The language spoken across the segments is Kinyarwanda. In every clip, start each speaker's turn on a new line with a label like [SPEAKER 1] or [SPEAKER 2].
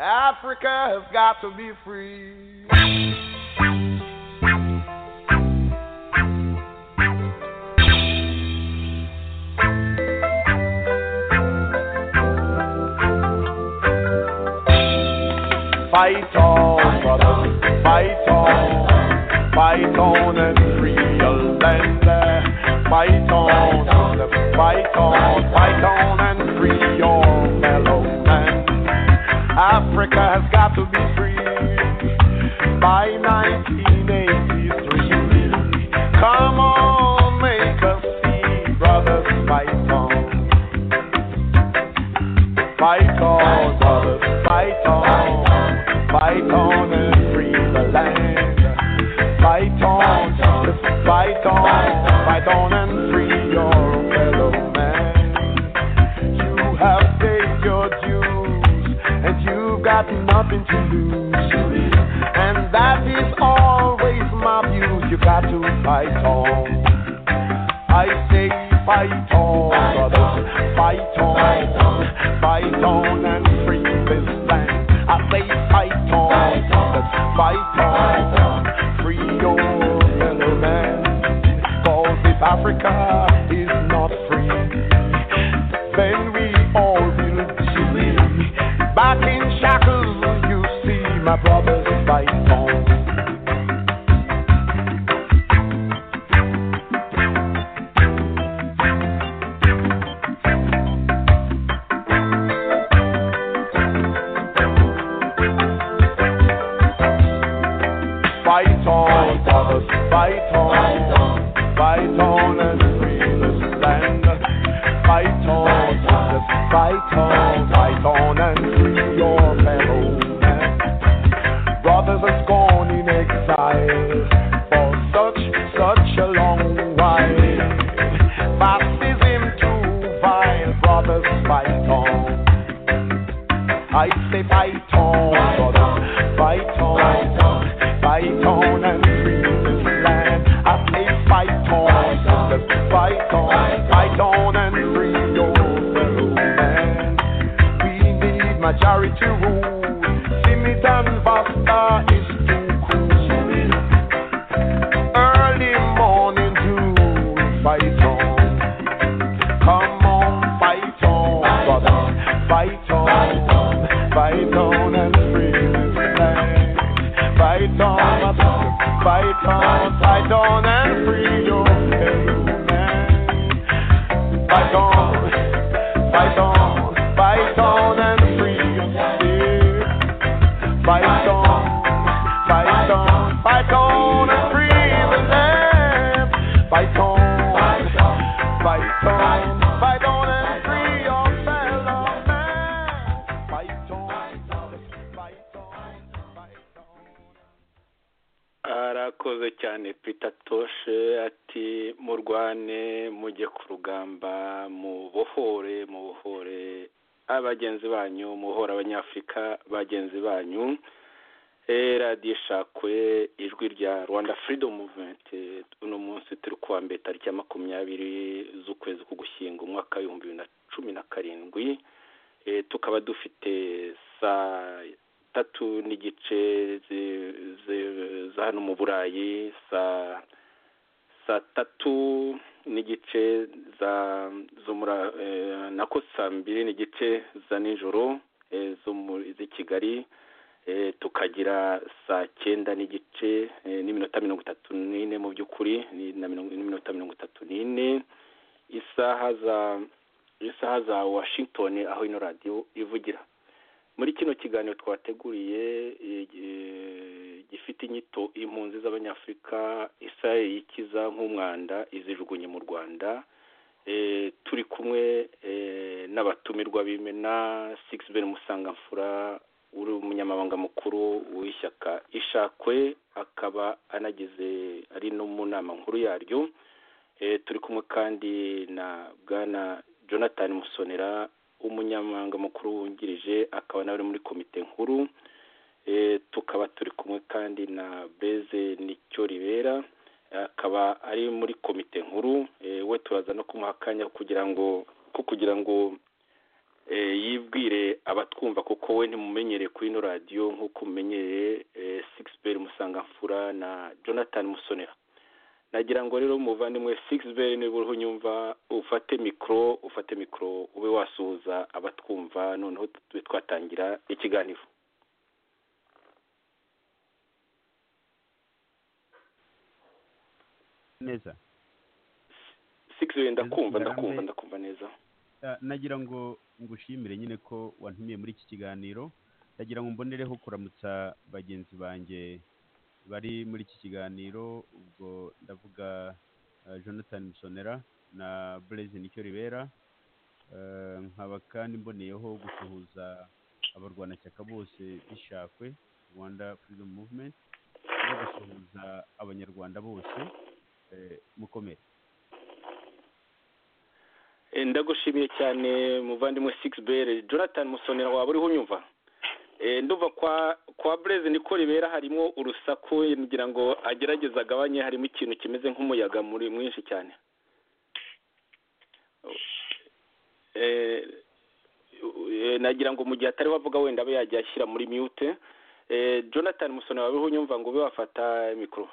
[SPEAKER 1] Africa has got to be free. Fight on, brothers, fight on and free your land. Fight on, sisters, fight on and free your fellow man. Africa has got to be free by 1983. Come on, make us see, brothers, fight on, brothers, fight on and free the land. Fight on, sisters, fight on and free your fellow man. You have paid your dues and you've got nothing to lose. And that is always my view. You got to fight on. I say fight on, brothers, fight on and free this land. I say fight on, free your fellow man. Cause if Africa is not free, then we all will be back in shackles. You see, my brothers, fight on. Fight on and free this land. Fight on and free your fellow man. Brothers has gone in exile for such a long while. Baptism too vile, brothers, fight on. I say fight on, brothers, fight on and free this land. I say fight on, sisters, fight on and free your fellow man. We need majority rule. Simit and Vasta is too cool. Early morning dew, fight on. Come on, fight on, brothers, fight on and free this land. Fight on, and free your fellow man. Fight on and free yourself. Fight on and free the land. Fight on and free your fellow man. Fight on.
[SPEAKER 2] Arakoze cyane Peter Toshe ati murwane mujye ku rugamba mubohore abagenzi banyu, mubohore abanyafrika bagenzi banyu. Radio Shakwe ijwi rya Rwanda Freedom Movement. Uno munsi turi kuwa mbere tariki ya 20 z'ukwezi k'Ugushyingo umwaka wa 2017. Tukaba dufite saa 3 n'igice za hano mu Burayi, saa 3 n'igice nako saa 2 n'igice za nijoro zo muri Kigali. Tukagira saa 9 n'igice n'iminota 34 mu by'ukuri n'iminota 34 isaha za Washington aho ino radio ivugira. Muri kino kiganiro twateguriye gifite inyito impunzi z'abanyafrika isaye yikiza nk'umwanda izijugunye mu Rwanda. Turi kumwe n'abatumirwa bimena Sixbert Musangamfura uri umunyamabanga mukuru w'ishyaka Ishakwe, akaba anagize ari no mu nama nkuru yaryo. Turi kumwe kandi na Bwana Jonathan Musonera umunyamabanga mukuru wungirije, akaba nawe muri komite nkuru. Tukaba turi kumwe kandi na Beze Nicyo Ribera, akaba ari muri komite nkuru. We turaza no kumuhakanya kugira ngo yibwire abatwumva, kuko we ntimumenyereye kuri ino radiyo nk'uko mumenyereye Sixbert Musangamfura na Jonathan Musonera. Nagira ngo rero muvandimwe Sixbert niba uriho unyumva ufate mikoro ube wasuhuza abatwumva noneho twatangira ikiganiro.
[SPEAKER 3] Neza
[SPEAKER 2] Sixbert ndakumva neza.
[SPEAKER 3] Nagira ngo ngushimire nyine ko wantumiye muri iki kiganiro. Nagira ngo mbonereho kuramutsa bagenzi banjye bari muri iki kiganiro, ubwo ndavuga Jonathan Musonera na Blaise Nicyo Ribera. Nkaba kandi mboneyeho gusuhuza abarwanashyaka bose b'Ishakwe Rwanda Freedom Movement no gusuhuza abanyarwanda bose. Mukomere.
[SPEAKER 2] Ndagushimiye cyane muvandimwe Sixbert. Jonathan Musonera waba uriho unyumva? Nduva kwa Blaise Nicyo Ribera harimo urusaku, ngira ngo agerageza agabanye, harimo ikintu kimeze nk'umuyaga muri mwinshi cyane. Nagira ngo mu gihe atari wavuga wenda abe yajya ashyira muri mute. Jonathan Musonera waba uriho unyumva ngo ube wafata mikoro.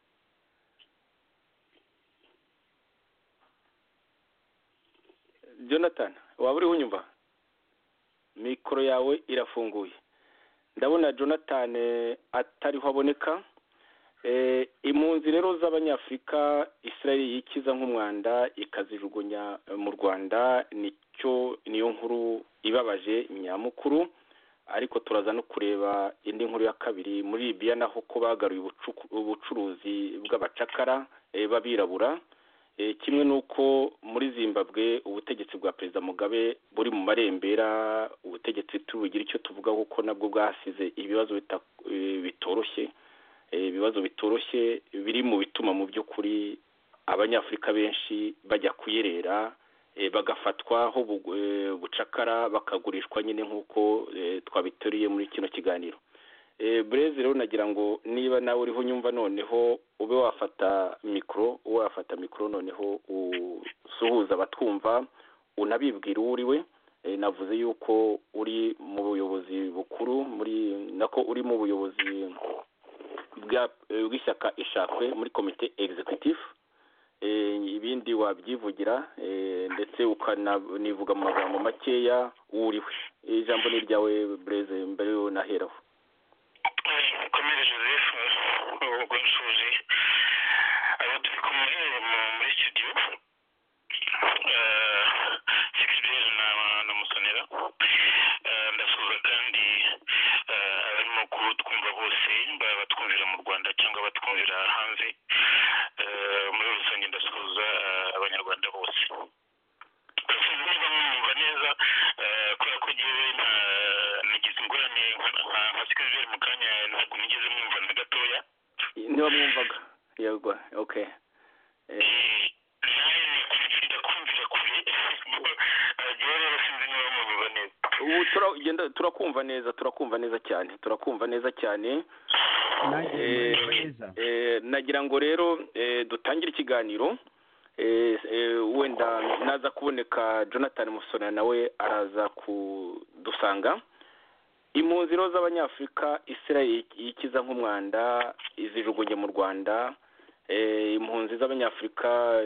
[SPEAKER 2] Jonathan waba uriho unyumva? Mikoro yawe irafunguye. Ndabona Jonathan atariho aboneka. Impunzi rero z'abanyafurika Israel yikiza nk'umwanda ikazijugunya mu Rwanda, niyo nkuru ibabaje nyamukuru. Ariko turaza no kureba indi nkuru ya kabiri muri Libya, naho ko bagaruye ubucuruzi bw'abacakara b'abirabura. Kimwe nuko muri Zimbabwe ubutegetsi bwa Perezida Mugabe buri mu marembera, ubutegetsi tubugira icyo tuvuga kuko nabwo bwasize ibibazo bitoroshye biri mu bituma mu by'ukuri abanyafurika benshi bajya kuyerera, bagafatwa ho bucakara, bakagurishwa nyine nk'uko twabitoriye muri kino kiganiro. Blaise rero nagira ngo niba nawe uriho unyumva noneho ube wafata mikoro noneho usuhuza abatwumva, unabibwira uwo uriwe. Navuze yuko uri mu buyobozi bukuru uri mu buyobozi bw'ishyaka Ishakwe muri komite executive. Ibindi wabyivugira ndetse ukanivuga mu magambo makeya uwo uriwe. Ijambo ni ryawe Blaise, mbere yo naheraho.
[SPEAKER 4] Mukomere Joseph, ubwo nshuje abo turi kumwe muri studio, Sixbert na Musonera. Ndasuhuza kandi abarimo kutwumva bose, batwumvira mu Rwanda cyangwa batwumvira hanze. Muri rusange ndasuhuza abanyarwanda bose. Niba mwumva neza, kubera ko ngewe nagize ingorane nka Sixbert mu kanya, ntabwo nigeze mwumva na gatoya.
[SPEAKER 2] Niba mwumvaga yego, okay.
[SPEAKER 4] Ndakumvira kure, rero sinzi niba mwumva neza.
[SPEAKER 2] Ubu turakumva neza cyane. Nagira ngo rero dutangire ikiganiro. Wenda naza kuboneka Jonathan Musonera nawe araza kudusanga. Impunzi z'abanyafurika Israel yikiza nk'umwanda izijugunye mu Rwanda. Impunzi z'abanyafurika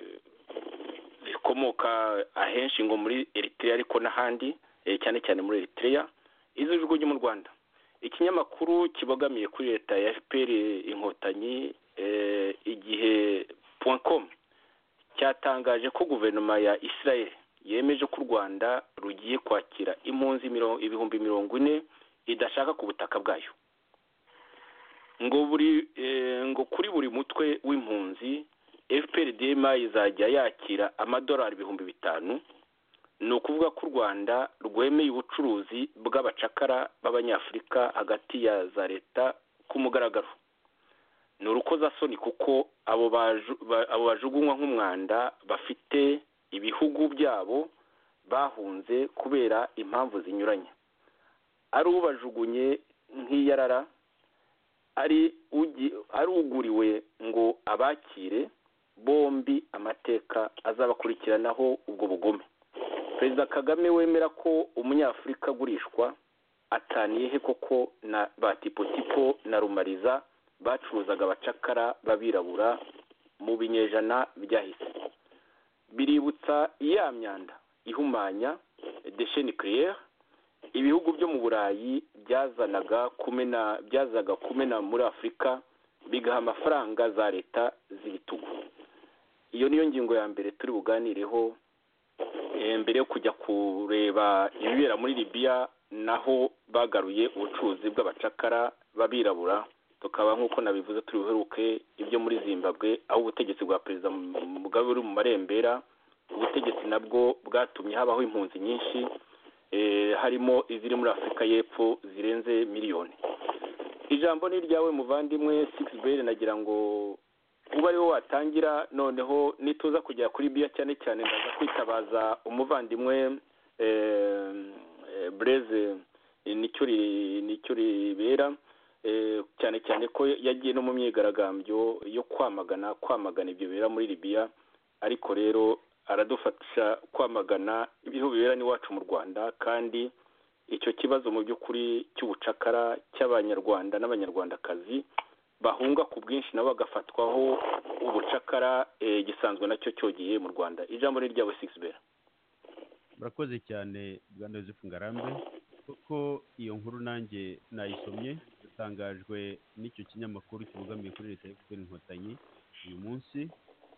[SPEAKER 2] zikomoka ahenshi ngo muri Eritrea ariko n'ahandi, cyane cyane muri Eritrea, izijugunye mu Rwanda. Ikinyamakuru kibogamiye kuri leta ya FPR Inkotanyi igihe.com cyatangaje ko guverinoma ya Israel yemeje ko u Rwanda rugiye kwakira impunzi ibihumbi 40 idashaka ku butaka bwayo. Ngo kuri buri mutwe w'impunzi FPRDM izajya yakira amadolari 5,000. Ni ukuvuga ko u Rwanda rwemeye ubucuruzi bw'abacakara b'abanyafurika hagati ya za leta ku mugaragaro. Ni urukozasoni kuko abo bajugunywa nk'umwanda bafite ibihugu byabo bahunze kubera impamvu zinyuranye. Ari ubajugunye nk'iyarara, ari uguriwe ngo abakire, bombi amateka azabakurikiranaho ubwo bugome. Perezida Kagame wemera ko umunyafurika agurishwa ataniye he koko na ba tipo na rumariza bacuruzaga abacakara b'abirabura mu binyejana byahise? Biributsa ya myanda ihumanya déchets nucléaires ibihugu byo mu Burayi byazaga kumena muri Afurika, bigaha amafaranga za leta z'ibitugu. Iyo niyo ngingo ya mbere turi buganireho mbere yo kujya kureba ibibera muri Libya, naho bagaruye ubucuruzi bw'abacakara b'abirabura. Tukaba nk'uko nabivuze turi buheruke ibyo muri Zimbabwe, aho ubutegetsi bwa Perezida Mugabe buri mu marembera. Ubutegetsi nabwo bwatumye habaho impunzi nyinshi, harimo iziri muri Afurika y'Epfo zirenze miliyoni. Ijambo ni ryawe muvandimwe Sixbert, nagira ngo uba ariwo watangira, noneho nituza kujya kuri Libya cyane cyane ndaza kwitabaza umuvandimwe Blaise nicyo ribera, cyane cyane ko yagiye no mu myigaragambyo yo kwamagana ibyo bibera muri Libya, ariko rero aradufasha kwamagana ibihugu bibera n'iwacu mu Rwanda. Kandi icyo kibazo mu by'ukuri cy'ubucakara cy'abanyarwanda n'abanyarwandakazi bahunga ku bwinshi nabo bagafatwaho ubucakara gisanzwe nacyo cyogiye mu Rwanda. Ijambo ni ryawe Sixbert.
[SPEAKER 3] murakoze cyane Bwana Joseph Ngarambe, kuko iyo nkuru nanjye nayisomye, dutangajwe n'icyo kinyamakuru kibogamiye kuri leta y'Efuperi Inkotanyi uyu munsi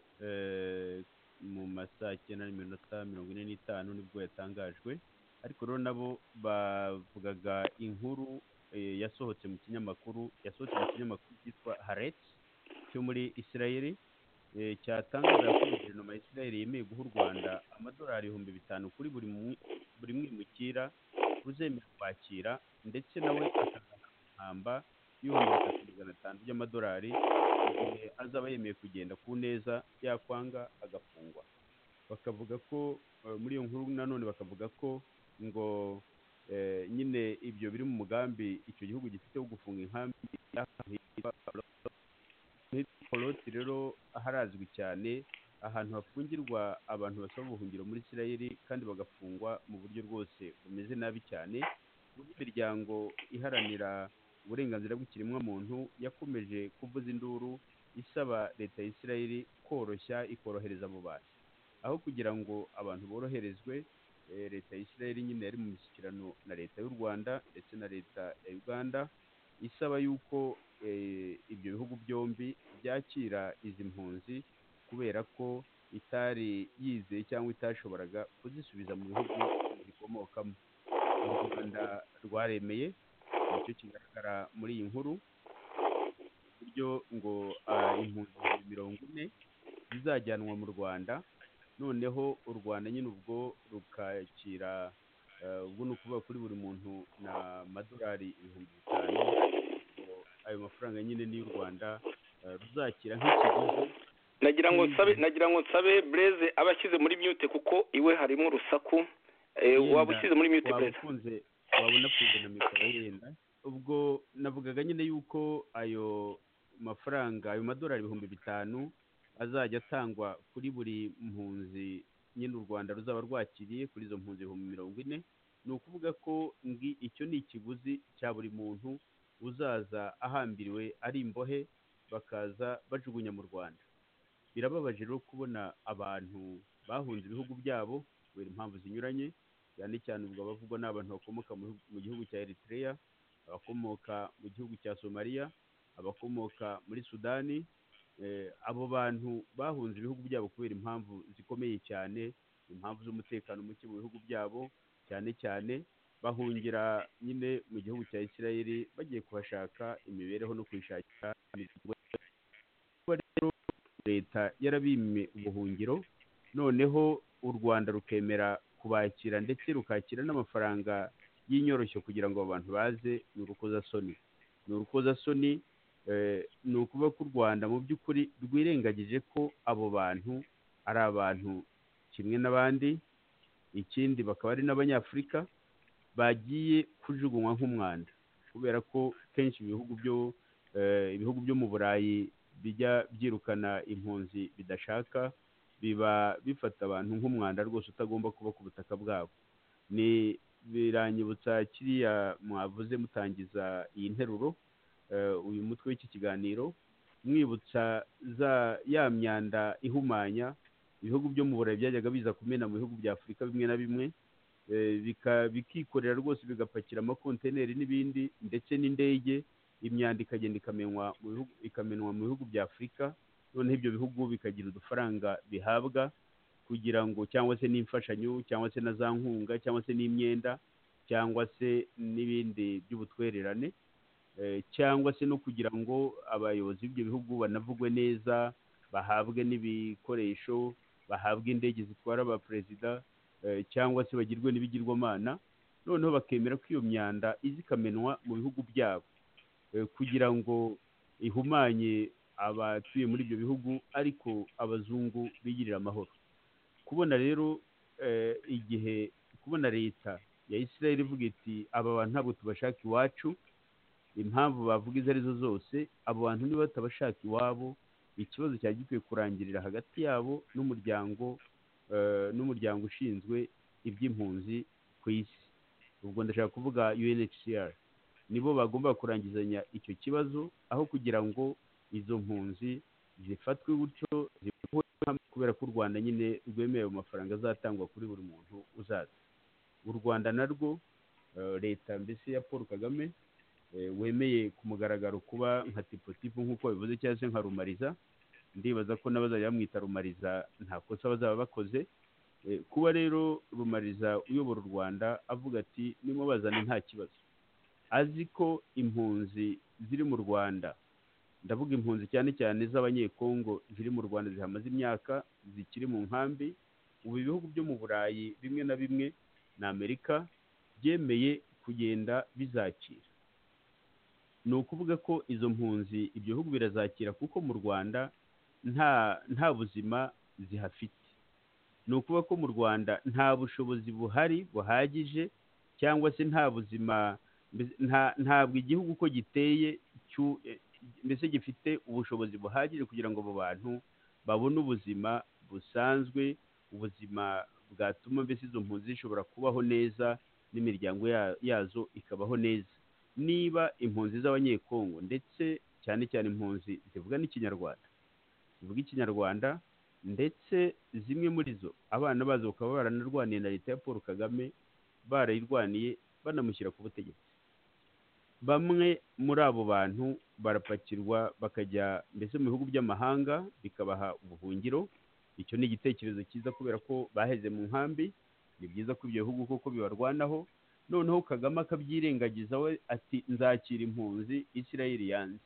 [SPEAKER 3] mu masaa 9:45 nibwo yatangajwe. Ariko rero nabo bavugaga inkuru yasohotse mu kinyamakuru cyitwa Haaretz cyo muri Israel, cyatangaza ko guverinoma ya Israel yemeye guha u Rwanda amadolari 5,000 kuri buri mwimukira ruzemera kwakira, ndetse nawe akazahamba 3,500 by'amadolari igihe azaba yemeye kugenda ku neza, yakwanga agafungwa. Bakavuga ko muri iyo nkuru nanone bakavuga ko ngo nyine ibyo biri mu mugambi icyo gihugu gifite wo gufunga inkambi Holoti. Rero harazwi cyane ahantu hafungirwa abantu basaba ubuhungiro muri Israel, kandi bagafungwa mu buryo rwose bumeze nabi cyane. Imiryango iharanira uburenganzira bw'ikiremwamuntu yakomeje kuvuza induru isaba leta ya Israel ikorohereza abo bantu, aho kugira ngo abantu boroherezwe. Leta ya Israel nyine yari mu mishyikirano na leta y'u Rwanda ndetse na leta ya Uganda, isaba yuko ibyo bihugu byombi byakira izi mpunzi, kubera ko itari yizeye cyangwa itashoboraga kuzisubiza mu bihugu zikomokamo. U Rwanda rwaremeye, nicyo kigaragara muri iyi nkuru, buryo ngo impunzi 40 zizajyanwa mu Rwanda. Noneho u Rwanda nyine ubwo rukakira, ubwo ni ukuvuga kuri buri muntu na madolari 5,000. Ayo mafaranga nyine ni y'u Rwanda ruzakira nk'ikiguzi.
[SPEAKER 2] Nagira ngo nsabe Blaise abashyize muri mute, kuko iwe harimo urusaku. Waba ushyize muri mute Blaise?
[SPEAKER 3] Wabona kuza na mikoro yenda. Ubwo navugaga nyine yuko ayo mafaranga, ayo madolari 5,000 azajya atangwa kuri buri mpunzi nyine u Rwanda ruzaba rwakiriye, kuri izo mpunzi 40,000. Ni ukuvuga ko icyo ni ikiguzi cya buri muntu uzaza ahambiriwe ari imbohe, bakaza bajugunya mu Rwanda. Birababaje rero kubona abantu bahunze ibihugu byabo kubera impamvu zinyuranye, cyane cyane ubwo abavugwa n'abantu bakomoka mu gihugu cya Eritrea, abakomoka mu gihugu cya Somalia, abakomoka muri Sudani. Abo bantu bahunze ibihugu byabo kubera impamvu zikomeye cyane, impamvu z'umutekano muke mu bihugu byabo, cyane cyane bahungira nyine mu gihugu cya Israel bagiye kuhashaka imibereho no kwishakira imitungo. Rero leta yarabimye ubuhungiro, noneho u Rwanda rukemera kubakira ndetse rukakira n'amafaranga y'inyoroshyo kugira ngo abantu baze. Ni urukozasoni. Ni ukuvuga ko u Rwanda mu by'ukuri rwirengagije ko abo bantu ari abantu kimwe n'abandi. Ikindi bakaba ari n'Abanyafurika bagiye kujugunywa nk'umwanda, kubera ko kenshi ibihugu byo mu Burayi bijya byirukana impunzi bidashaka, biba bifata abantu nk'umwanda rwose utagomba kuba ku butaka bwabo. Ni biranyibutsa kiriya mwavuze mutangiza iyi nteruro, uyu mutwe w'iki kiganiro, mwibutsa ya myanda ihumanya ibihugu byo mu Burayi byajyaga biza kumena mu bihugu bya Afurika bimwe na bimwe, bikikorera rwose bigapakira amakonteneri n'ibindi ndetse n'indege, imyanda ikagenda ikamenwa mu bihugu bya Afurika, noneho ibyo bihugu bikagira udufaranga bihabwa kugira ngo cyangwa se n'imfashanyo cyangwa se na za nkunga cyangwa se n'imyenda cyangwa se n'ibindi by'ubutwererane, cyangwa se no kugira ngo abayobozi b'ibyo bihugu banavugwe neza, bahabwe n'ibikoresho, bahabwe indege zitwara abaperezida, cyangwa se bagirwe n'ibigirwamana, noneho bakemera ko iyo myanda iza ikamenwa mu bihugu byabo kugira ngo ihumanye abatuye muri ibyo bihugu, ariko abazungu bigirira amahoro. Kubona rero kubona leta ya Israel ivuga iti aba bantu ntabwo tubashaka iwacu, impamvu bavuga izo arizo zose, abo bantu niba batabashaka iwabo, ikibazo cyari gikwiye kurangirira hagati yabo n'umuryango ushinzwe iby'impunzi ku isi. Ubwo ndashaka kuvuga UNHCR, nibo bagomba kurangizanya icyo kibazo, aho kugira ngo izo mpunzi zifatwe gutyo kubera ko u Rwanda nyine rwemeye ayo mafaranga azatangwa kuri buri muntu uzaza. U Rwanda narwo leta mbese ya Paul Kagame wemeye ku mugaragaro kuba nka tipotipo nk'uko bivuze cyangwa se nka rumariza, ndibaza ko n'abazajya bamwita rumariza nta kosa bazaba bakoze. Kuba rero rumariza uyobora u Rwanda avuga ati nimubazane nta kibazo, azi ko impunzi ziri mu Rwanda, ndavuga impunzi cyane cyane z'abanyekongo ziri mu Rwanda zihamaze imyaka zikiri mu nkambi, ubu ibihugu byo mu Burayi bimwe na bimwe na Amerika byemeye kugenda bizakira. Ni ukuvuga ko izo mpunzi ibyo bihugu birazakira kuko mu Rwanda nta buzima zihafite. Ni ukuvuga ko mu Rwanda nta bushobozi buhari buhagije, cyangwa se nta buzima, ntabwo igihugu uko giteye mbese gifite ubushobozi buhagije kugira ngo abo bantu babone ubuzima busanzwe, ubuzima bwatuma mbese izo mpunzi zishobora kubaho neza n'imiryango yazo ikabaho neza. Niba impunzi z'abanyekongo ndetse cyane cyane impunzi zivuga ikinyarwanda ndetse zimwe muri zo abana bazo bakaba baranarwaniye na leta ya Paul Kagame, barayirwaniye banamushyira ku butegetsi, bamwe muri abo bantu barapakirwa bakajya mbese mu bihugu by'amahanga bikabaha ubuhungiro. Icyo ni igitekerezo cyiza kubera ko baheze mu nkambi, ni byiza ko ibyo bihugu koko bibarwanaho. Noneho Kagame akabyirengagiza we ati nzakira impunzi Israel yanze.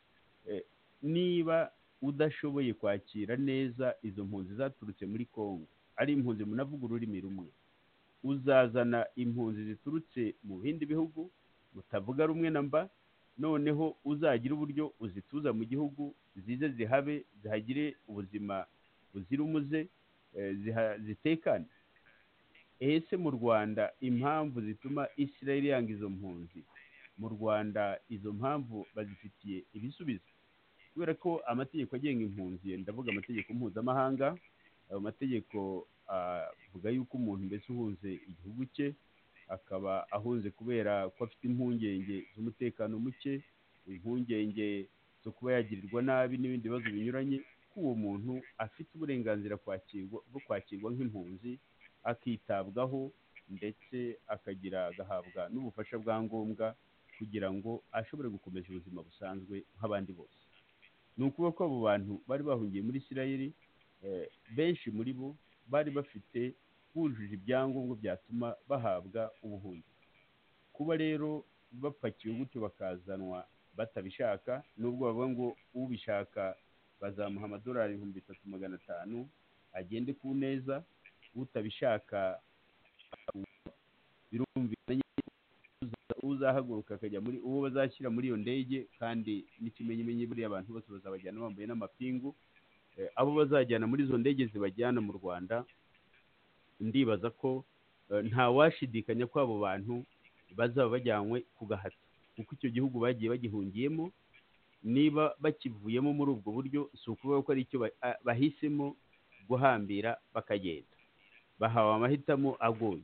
[SPEAKER 3] Niba udashoboye kwakira neza izo mpunzi zaturutse muri Kongo, ari impunzi munavuga ururimi rumwe, uzazana impunzi ziturutse mu bindi bihugu mutavuga rumwe na mba, noneho uzagira uburyo uzituza mu gihugu, zize zihabe, zihagire ubuzima buzira umuze, zitekane. Ese mu Rwanda impamvu zituma Israel yanga izo mpunzi, mu Rwanda izo mpamvu bazifitiye ibisubizo, kubera ko amategeko agenga impunzi, ndavuga amategeko mpuzamahanga, ayo mategeko avuga yuko umuntu mbese uhunze igihugu cye akaba ahunze kubera ko afite impungenge z'umutekano muke, impungenge zo kuba yagirirwa nabi n'ibindi bibazo binyuranye, ko uwo muntu afite uburenganzira bwo kwakirwa nk'impunzi, akitabwaho ndetse agahabwa n'ubufasha bwa ngombwa kugira ngo ashobore gukomeza ubuzima busanzwe nk'abandi bose. Ni ukuvuga ko abo bantu bari bahungiye muri Israel, benshi muri bo bari bujuje ibyangombwa byatuma bahabwa ubuhungiro. Kuba rero bapakiwe gutyo bakazanwa batabishaka, nubwo bavuga ngo ubishaka bazamuha amadolari 3,500 agende ku neza, utabishaka birumvikana uzahaguruka akajya muri uwo bazashyira muri iyo ndege, kandi n'ikimenyimenyi buriya abantu bose bazabajyana bambaye n'amapingu. Abo bazajyana muri izo ndege zibajyana mu Rwanda, ndibaza ko nta washidikanya ko abo bantu bazaba bajyanywe ku gahato, kuko icyo gihugu bagiye bagihungiyemo, niba bakivuyemo muri ubwo buryo, si ukuvuga ko ari icyo bahisemo guhambira bakagenda. Bahawe amahitamo agoye.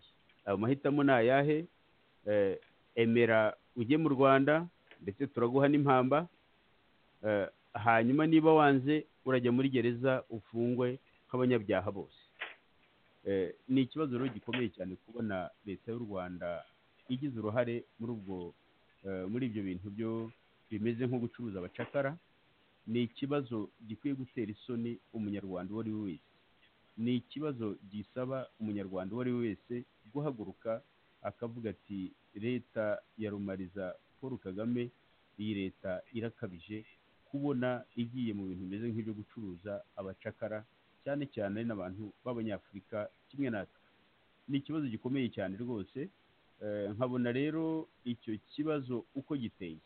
[SPEAKER 3] ayo mahitamo ni ayahe? Emera ujye mu Rwanda ndetse turaguha n'impamba, hanyuma niba wanze urajya muri gereza ufungwe nk'abanyabyaha bose. Ni ikibazo rero gikomeye cyane kubona leta y'u Rwanda igize uruhare muri ibyo bintu byo bimeze nko gucuruza abacakara. Ni ikibazo gikwiye gutera isoni umunyarwanda uwo ari we wese. Ni ikibazo gisaba umunyarwanda uwo ari we wese guhaguruka akavuga ati leta ya Rumariza Paul Kagame, iyi leta irakabije kubona igiye mu bintu bimeze nk'ibyo gucuruza abacakara, cyane cyane n'abantu b'abanyafurika kimwe natwe. Ni ikibazo gikomeye cyane rwose. Nkabona rero icyo kibazo uko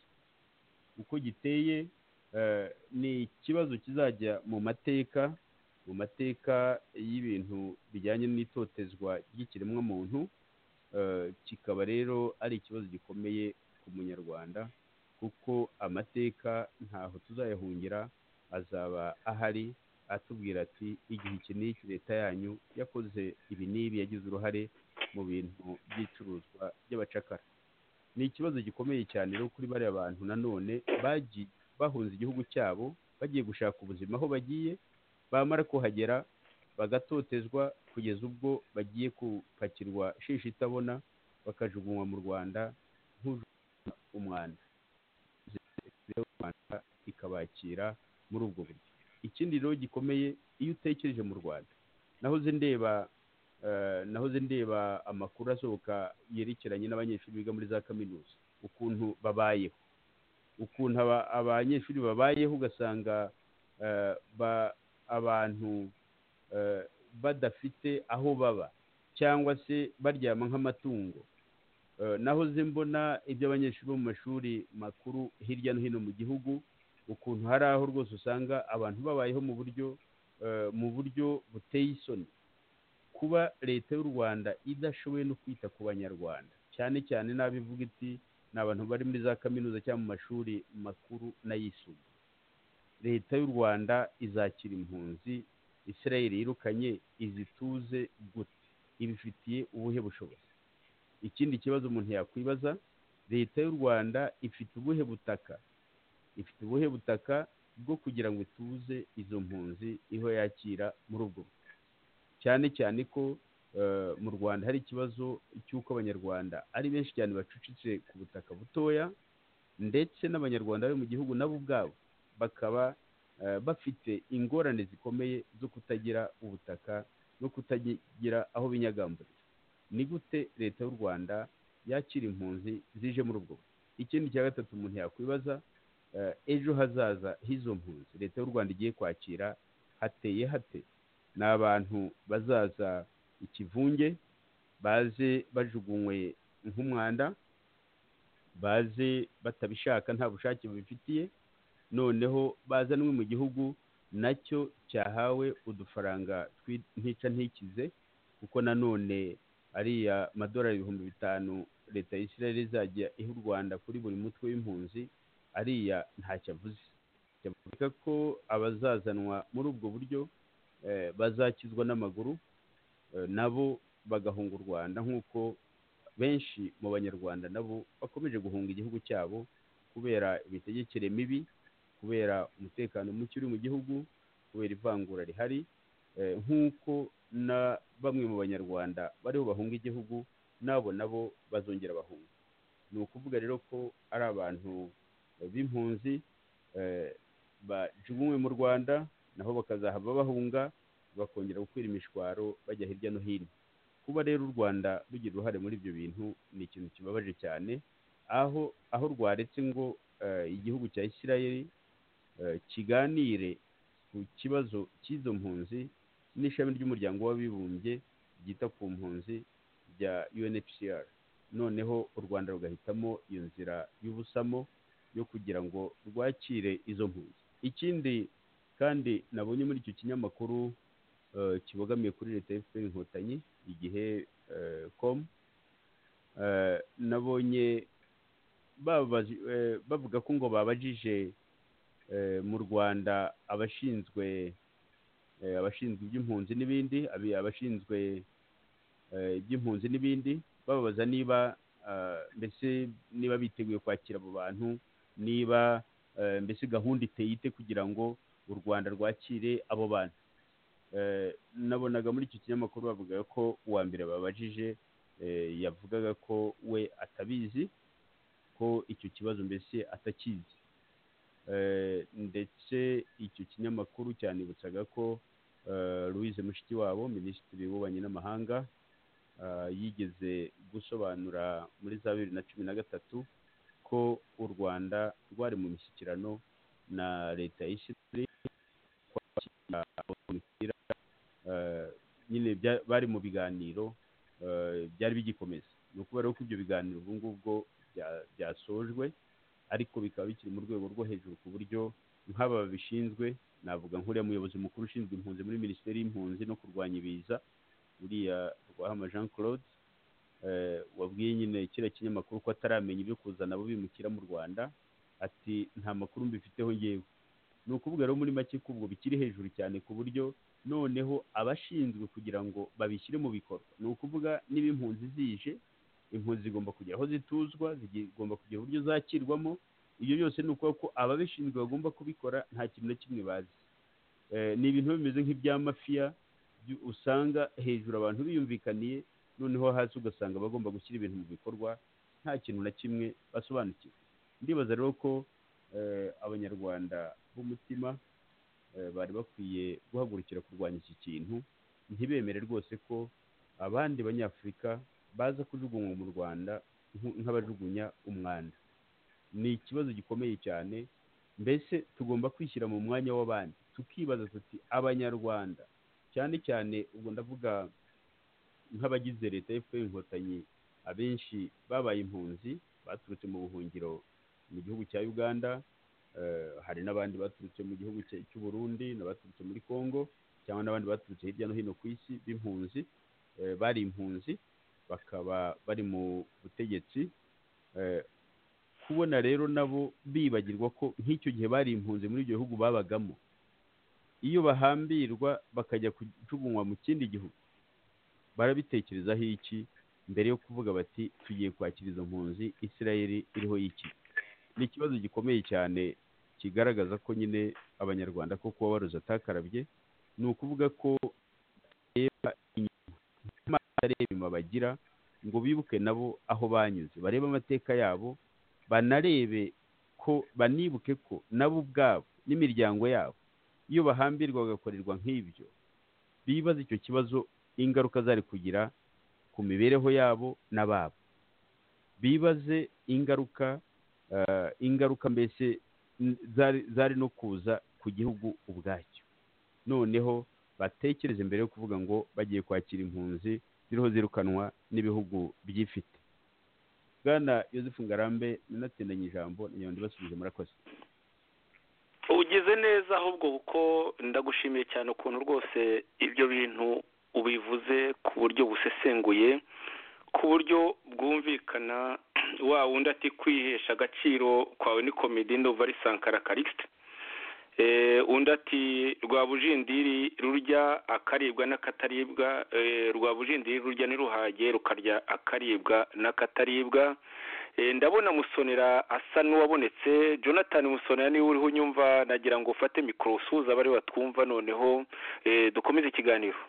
[SPEAKER 3] giteye ni ikibazo kizajya mu mateka y'ibintu bijyanye n'itotezwa ry'ikiremwamuntu. Kikaba rero ari ikibazo gikomeye ku munyarwanda, kuko amateka ntaho tuzayahungira, azaba ahari atubwira ati igihe iki n'iki leta yanyu yakoze ibi n'ibi, yagize uruhare mu bintu by'icuruzwa ry'abacakara. Ni ikibazo gikomeye cyane rero kuri bariya bantu nanone bagiye bahunze igihugu cyabo bagiye gushaka ubuzima aho bagiye, bamara kuhagera bagatotezwa kugeza ubwo bagiye gupakirwa shishi itabona, bakajugunywa mu Rwanda nk'ujugunywa umwanda. Leta y'u Rwanda ikabakira muri ubwo buryo. Ikindi rero gikomeye, iyo utekereje mu Rwanda, nahoze ndeba amakuru asohoka yerekeranye n'abanyeshuri biga muri za kaminuza, ukuntu babayeho, ukuntu abanyeshuri babayeho, ugasanga abantu badafite aho baba cyangwa se baryama nk'amatungo. Nahoze mbona ibyo abanyeshuri bo mu mashuri makuru hirya no hino mu gihugu, ukuntu hari aho rwose usanga abantu babayeho mu buryo buteye isoni. Kuba leta y'u Rwanda idashoboye no kwita ku banyarwanda, cyane cyane n'abivuga iti ni abantu bari muri za kaminuza cyangwa mu mashuri makuru n'ayisumbuye. Leta y'u Rwanda izakira impunzi Israel yirukanye, izituze gute? Ibifitiye ubuhe bushobozi? Ikindi kibazo umuntu yakwibaza, leta y'u Rwanda ifite ubuhe butaka bwo kugira ngo ituze izo mpunzi iho yakira muri ubwo buryo, cyane cyane ko mu Rwanda hari ikibazo cy'uko abanyarwanda ari benshi cyane bacucitse ku butaka butoya, ndetse n'abanyarwanda bari mu gihugu nabo ubwabo bakaba bafite ingorane zikomeye zo kutagira ubutaka no kutagira aho binyagamburira. Ni gute leta y'u Rwanda yakira impunzi zije muri ubwo buryo? Ikindi cya gatatu umuntu yakwibaza, ejo hazaza h'izo mpunzi leta y'u Rwanda igiye kwakira hateye hate? Ni abantu bazaza ikivunge, baze bajugunywe nk'umwanda, baze batabishaka, nta bushake babifitiye, noneho bazanwe mu gihugu nacyo cyahawe udufaranga ntica ntikize, kuko nanone ariya madolari 5,000 leta ya Israel izajya iha u Rwanda kuri buri mutwe w'impunzi, ariya ntacyo avuze. Cyavuga ko abazazanwa muri ubwo buryo bazakizwa n'amaguru, nabo bagahunga u Rwanda, nk'uko benshi mu banyarwanda nabo bakomeje guhunga igihugu cyabo kubera imitegekere mibi, kubera umutekano muke uri mu gihugu, kubera ivangura rihari, nk'uko na bamwe mu banyarwanda bariho bahunga igihugu nabo bazongera bahunga. Ni ukuvuga rero ko ari abantu b'impunzi bajugunywe mu Rwanda, naho bakazahava bahunga, bakongera gukwira imishwaro bajya hirya no hino. Kuba rero u Rwanda rugira uruhare muri ibyo bintu ni ikintu kibabaje cyane, aho rwaretse ngo igihugu cya Israel kiganire ku kibazo cy'izo mpunzi n'ishami ry'umuryango w'abibumbye ryita ku mpunzi rya UNHCR. Noneho u Rwanda rugahitamo iyo nzira y'ubusamo yo kugira ngo rwakire izo mpunzi. Ikindi kandi nabonye muri icyo kinyamakuru kibogamiye kuri leta ya FPR Inkotanyi, igihe com, nabonye bavuga ko ngo babajije mu Rwanda abashinzwe iby'impunzi n'ibindi, abashinzwe iby'impunzi n'ibindi, bababaza niba mbese niba biteguye kwakira abo bantu, niba mbese gahunda iteye ite kugira ngo u Rwanda rwakire abo bantu. Nabonaga muri icyo kinyamakuru bavuga ko uwa mbere babajije yavugaga ko we atabizi, ko icyo kibazo mbese atakizi, ndetse icyo kinyamakuru cyanibutsaga ko Louise Mushikiwabo, minisitiri w'ububanyi n'amahanga, yigeze gusobanura muri za 2013 ko u Rwanda rwari mu mishyikirano na leta y'Isiraheli nyine bari mu biganiro byari bigikomeza. Ni ukuvuga ko ibyo biganiro ubu ngubwo byasojwe, ariko bikaba bikiri mu rwego rwo hejuru ku buryo nk'aba babishinzwe, navuga nk'uriya muyobozi mukuru ushinzwe impunzi muri Minisiteri y'Impunzi no kurwanya ibiza, uriya Rwahama Jean Claude, wabwiye nyine kiriya kinyamakuru ko ataramenya ibyo kuzana abo bimukira mu Rwanda, ati nta makuru mbifiteho ngewe. Ni ukuvuga rero muri make ko ubwo bikiri hejuru cyane ku buryo noneho abashinzwe kugira ngo babishyire mu bikorwa, ni ukuvuga niba impunzi zije, impunzi zigomba kugira aho zituzwa, zigomba kugira uburyo zakirwamo. Ibyo byose ni ukuvuga ko ababishinzwe bagomba kubikora, nta kintu na kimwe bazi. Ni ibintu bimeze nk'ibya mafiya, usanga hejuru abantu biyumvikaniye, noneho hasi ugasanga bagomba gushyira ibintu mu bikorwa, nta kintu na kimwe basobanukiwe. Ndibaza rero ko abanyarwanda b'umutima bari bakwiye guhagurukira kurwanya iki kintu, ntibemere rwose ko abandi banyafurika baza kujugunywa mu Rwanda nk'abajugunya umwanda. Ni ikibazo gikomeye cyane, mbese tugomba kwishyira mu mwanya w'abandi, tukibaza tuti abanyarwanda cyane cyane, ubwo ndavuga nk'abagize leta y'FPR Inkotanyi, abenshi babaye impunzi, baturutse mu buhungiro mu gihugu cya Uganda, hari n'abandi baturutse mu gihugu cy'u Burundi, n'abaturutse muri Congo, cyangwa n'abandi baturutse hirya no hino ku isi b'impunzi, bari impunzi bakaba bari mu butegetsi. Kubona rero nabo bibagirwa ko nk'icyo gihe bari impunzi muri ibyo bihugu babagamo, iyo bahambirwa bakajya kujugunywa mu kindi gihugu, barabitekerezaho iki mbere yo kuvuga bati tugiye kwakira izo mpunzi Isiraheli iriho iki? Ni ikibazo gikomeye cyane kigaragaza ko nyine abanyarwanda ko kuba baruze atakarabye. Ni ukuvuga ko inyuma bagira ngo bibuke nabo aho banyuze, barebe amateka yabo, banarebe ko banibuke ko nabo ubwabo n'imiryango yabo iyo bahambirwa bagakorerwa nk'ibyo, bibaza icyo kibazo ingaruka zari kugira ku mibereho yabo n'ababo, bibaze ingaruka mbese zari no kuza ku gihugu ubwacyo. Noneho batekereze mbere yo kuvuga ngo bagiye kwakira impunzi ziriho zirukanwa n'ibihugu byifite. Bwana Yozefu Ngarambe, ninatendanye ijambo n'abandi basubije, murakoze.
[SPEAKER 2] Ugize neza, ahubwo kuko ndagushimiye cyane ukuntu rwose ibyo bintu ubivuze ku buryo busesenguye, ku buryo bwumvikana. Wa wundi ati kwihesha agaciro kwawe ni komedi ndumva ari Sankara Calixte. Undi ati Rwabujindiri rurya akaribwa n'akataribwa, Rwabujindiri rurya n'iruhage rukarya akaribwa n'akataribwa. Ndabona Musonera asa n'uwabonetse. Jonathan Musonera, niwe uriho unyumva, nagira ngo ufate mikoro usuhuza abari batwumva, noneho dukomeze ikiganiro.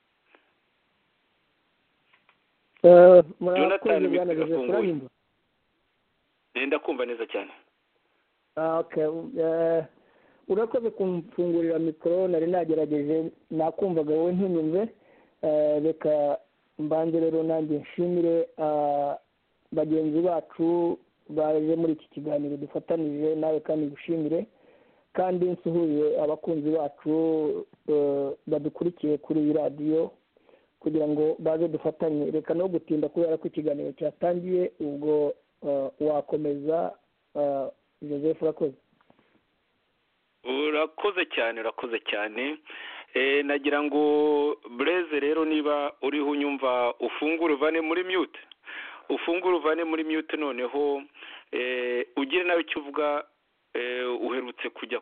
[SPEAKER 5] Jonathan,
[SPEAKER 2] ndakumva neza cyane.
[SPEAKER 5] Urakoze kumfungurira mikoro, nari nagerageje nakumvaga wowe ntunyumve. Reka mbanze rero nanjye nshimire bagenzi bacu baje muri iki kiganiro dufatanije nawe, kandi gushimire kandi nsuhuye abakunzi bacu badukurikiye kuri iyi radiyo kugira ngo baze dufatanye. Reka no gutinda kubera ko ikiganiro cyatangiye, ubwo wakomeza Joseph.
[SPEAKER 2] Urakoze cyane. Nagira ngo Blaise rero, niba uriho unyumva, ufungure uvane muri mute, noneho ugire nawe icyo uvuga. Uherutse kujya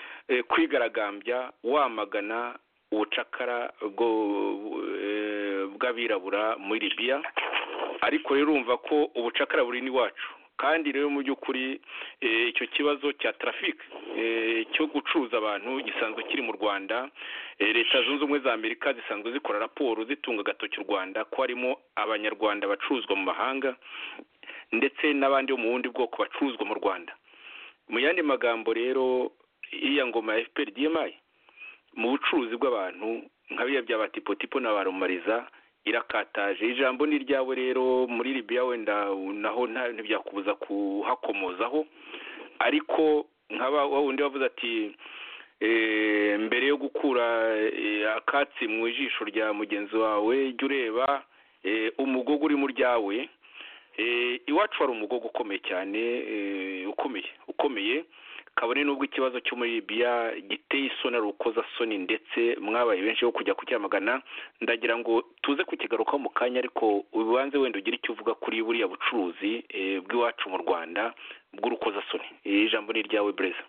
[SPEAKER 2] kwigaragambya wamagana ubucakara bw'abirabura muri Libya ariko rero urumva ko ubucakara buri n'iwacu kandi rero mu by'ukuri icyo kibazo cya traffic cyo gucuruza abantu gisanzwe kiri mu Rwanda. Leta zunze ubumwe za Amerika zisanzwe zikora raporo zitunga agatoki u Rwanda ko harimo abanyarwanda bacuruzwa mu mahanga ndetse n'abandi bo mu bundi bwoko bacuruzwa mu Rwanda. Mu yandi magambo rero iya ngoma ya FPR-DMI mu bucuruzi bw'abantu nka biya by'abatipotipo n'abarumariza irakataje. Ijambo ni ryawe rero muri Libya, wenda naho ntibyakubuza kuhakomozaho, ariko nkaba wundi wavuze ati mbere yo gukura akatsi mu ijisho rya mugenzi wawe jya ureba umugogo uri mu ryawe. Iwacu hari umugogo ukomeye cyane, ukomeye kabone n'ubwo ikibazo cyo muri Libya giteye isoni ari ukoza soni ndetse mwabaye benshi yo kujya kucyamagana. Ndagira ngo tuze kukigarukaho mu kanya, ariko ubanze wenda ugira icyo uvuga kuri buriya bucuruzi bw'iwacu mu Rwanda bw'urukoza soni. Ijambo ni ryawe Breza.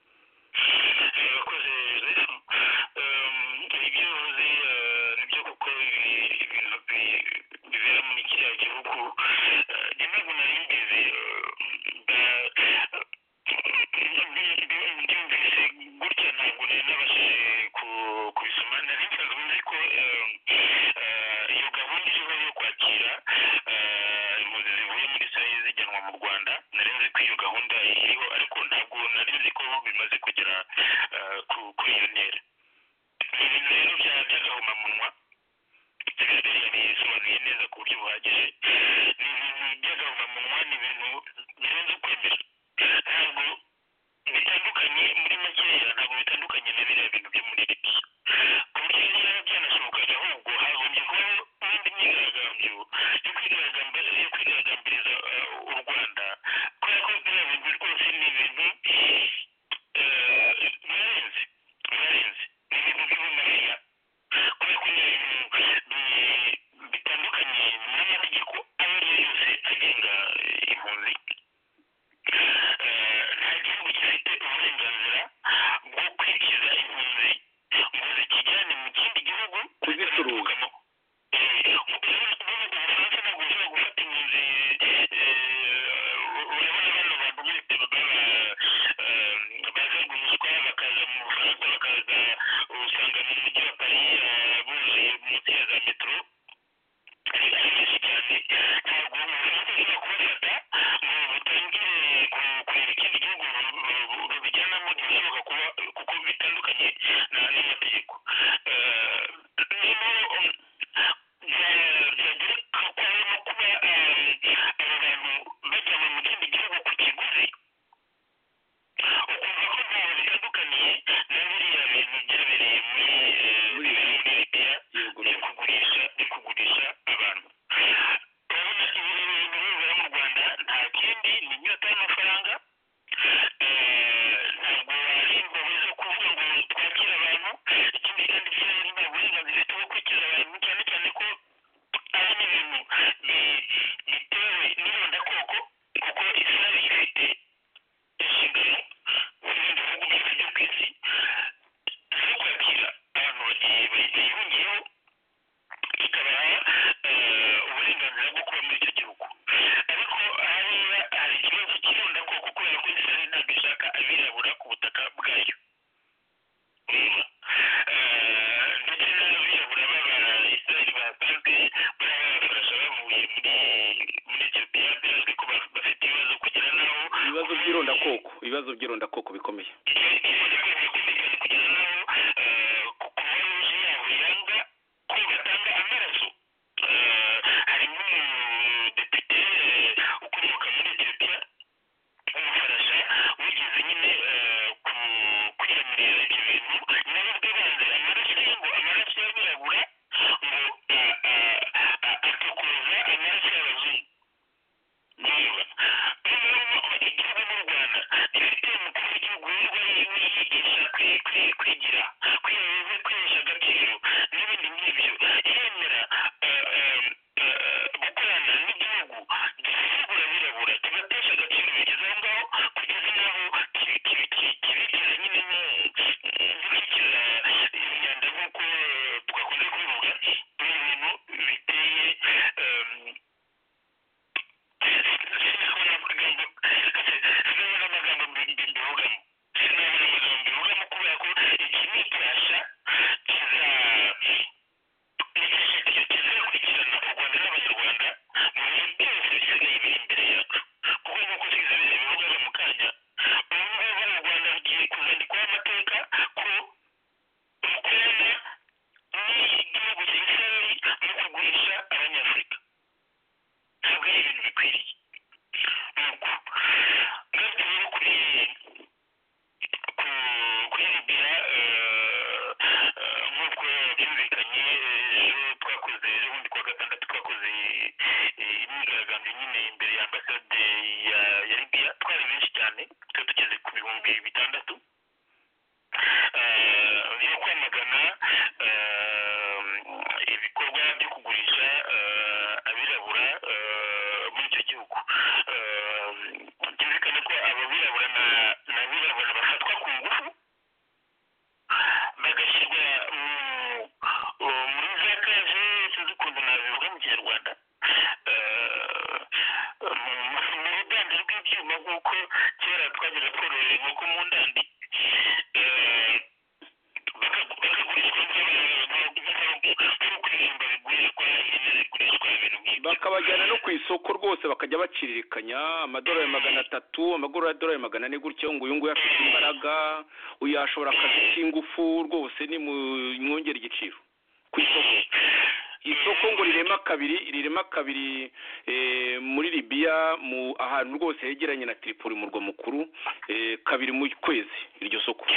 [SPEAKER 2] Ibibazo by'irondakoko bikomeye.
[SPEAKER 4] Igihugu mu Rwanda gifite umukuru w'igihugu cyane twe tugeze ku 6,000 yo kwamagana ibikorwa byo kugurisha abirabura muri icyo gihugu. Byumvikane ko abo birabura n'abirabura bafatwa ku ngufu bagashyirwa muri za kaje tuzi ukuntu nabivuga mu kinyarwanda mu ruganda rw'ibyuma nk'uko kera twageze twororera inkoko mu ndandi
[SPEAKER 2] bakabajyana no ku isoko rwose bakajya baciririkanya amadolari 300 amadolari 400 gutyo ngo uyu nguyu afite imbaraga uyu ashobora akazi k'ingufu rwose ni mwongera igiciro ku isoko ngo rirema kabiri muri Libya mu ahantu rwose hegeranye na Tripoli mu murwa mukuru kabiri mu kwezi iryo soko.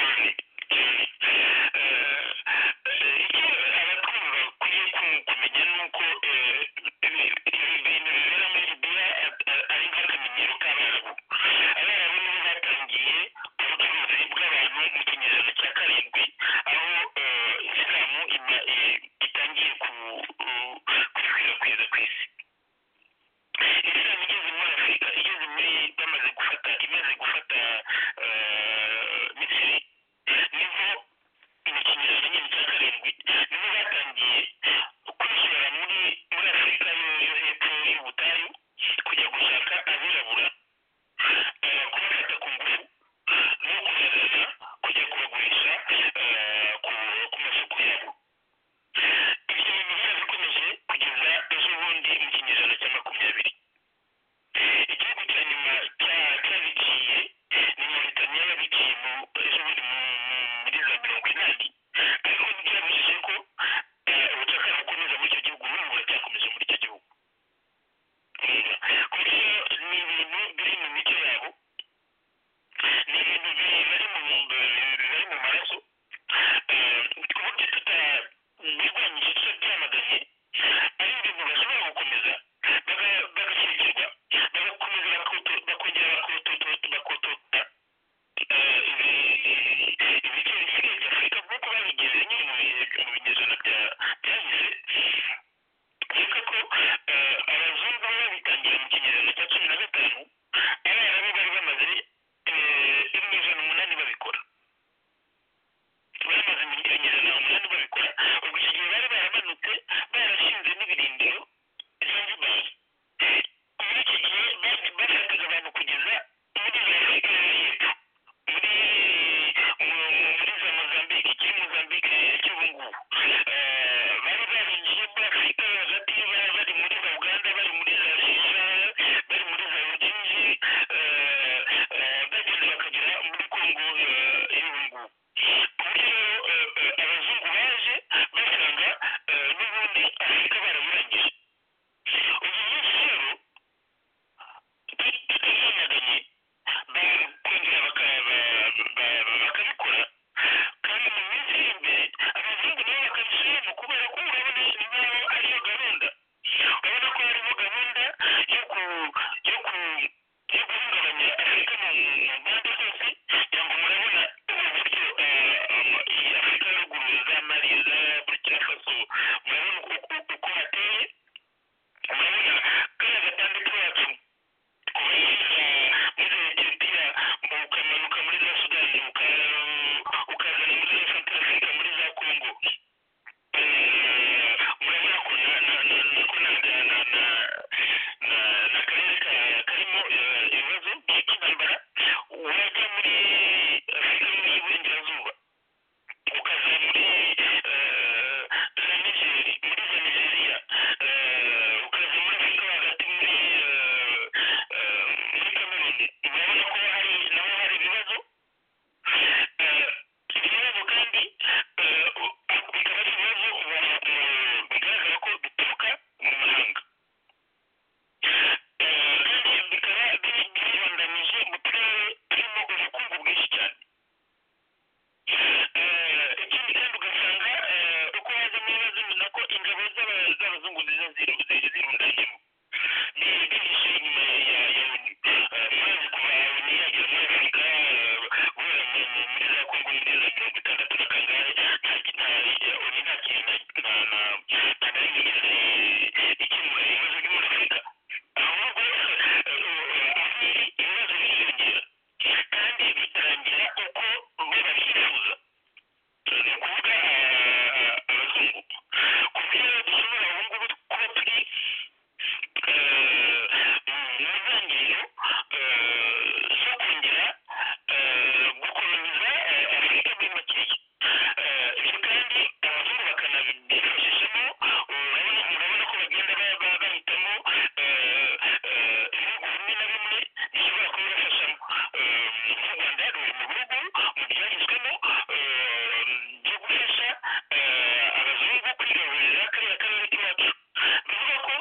[SPEAKER 4] rwanda ruri mu bihugu mu byagezwemo byo gufasha abazungu kwigarurira kariya karere k'iwacu bivuga ko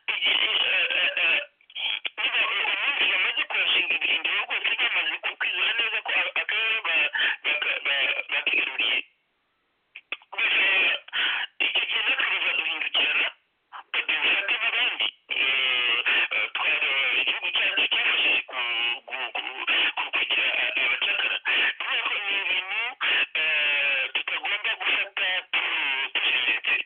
[SPEAKER 4] niba umunsi bamaze kuhashinga ibirindiro rwose bamaze kwizera neza ko akarere bakigaruriye gusa icyo gihe natwe bizaduhindukirana badufate nk'abandi igihugu cyacu cyafashije kugira abacakara bivuga ko ni ibintu tutagomba gufata tujijetse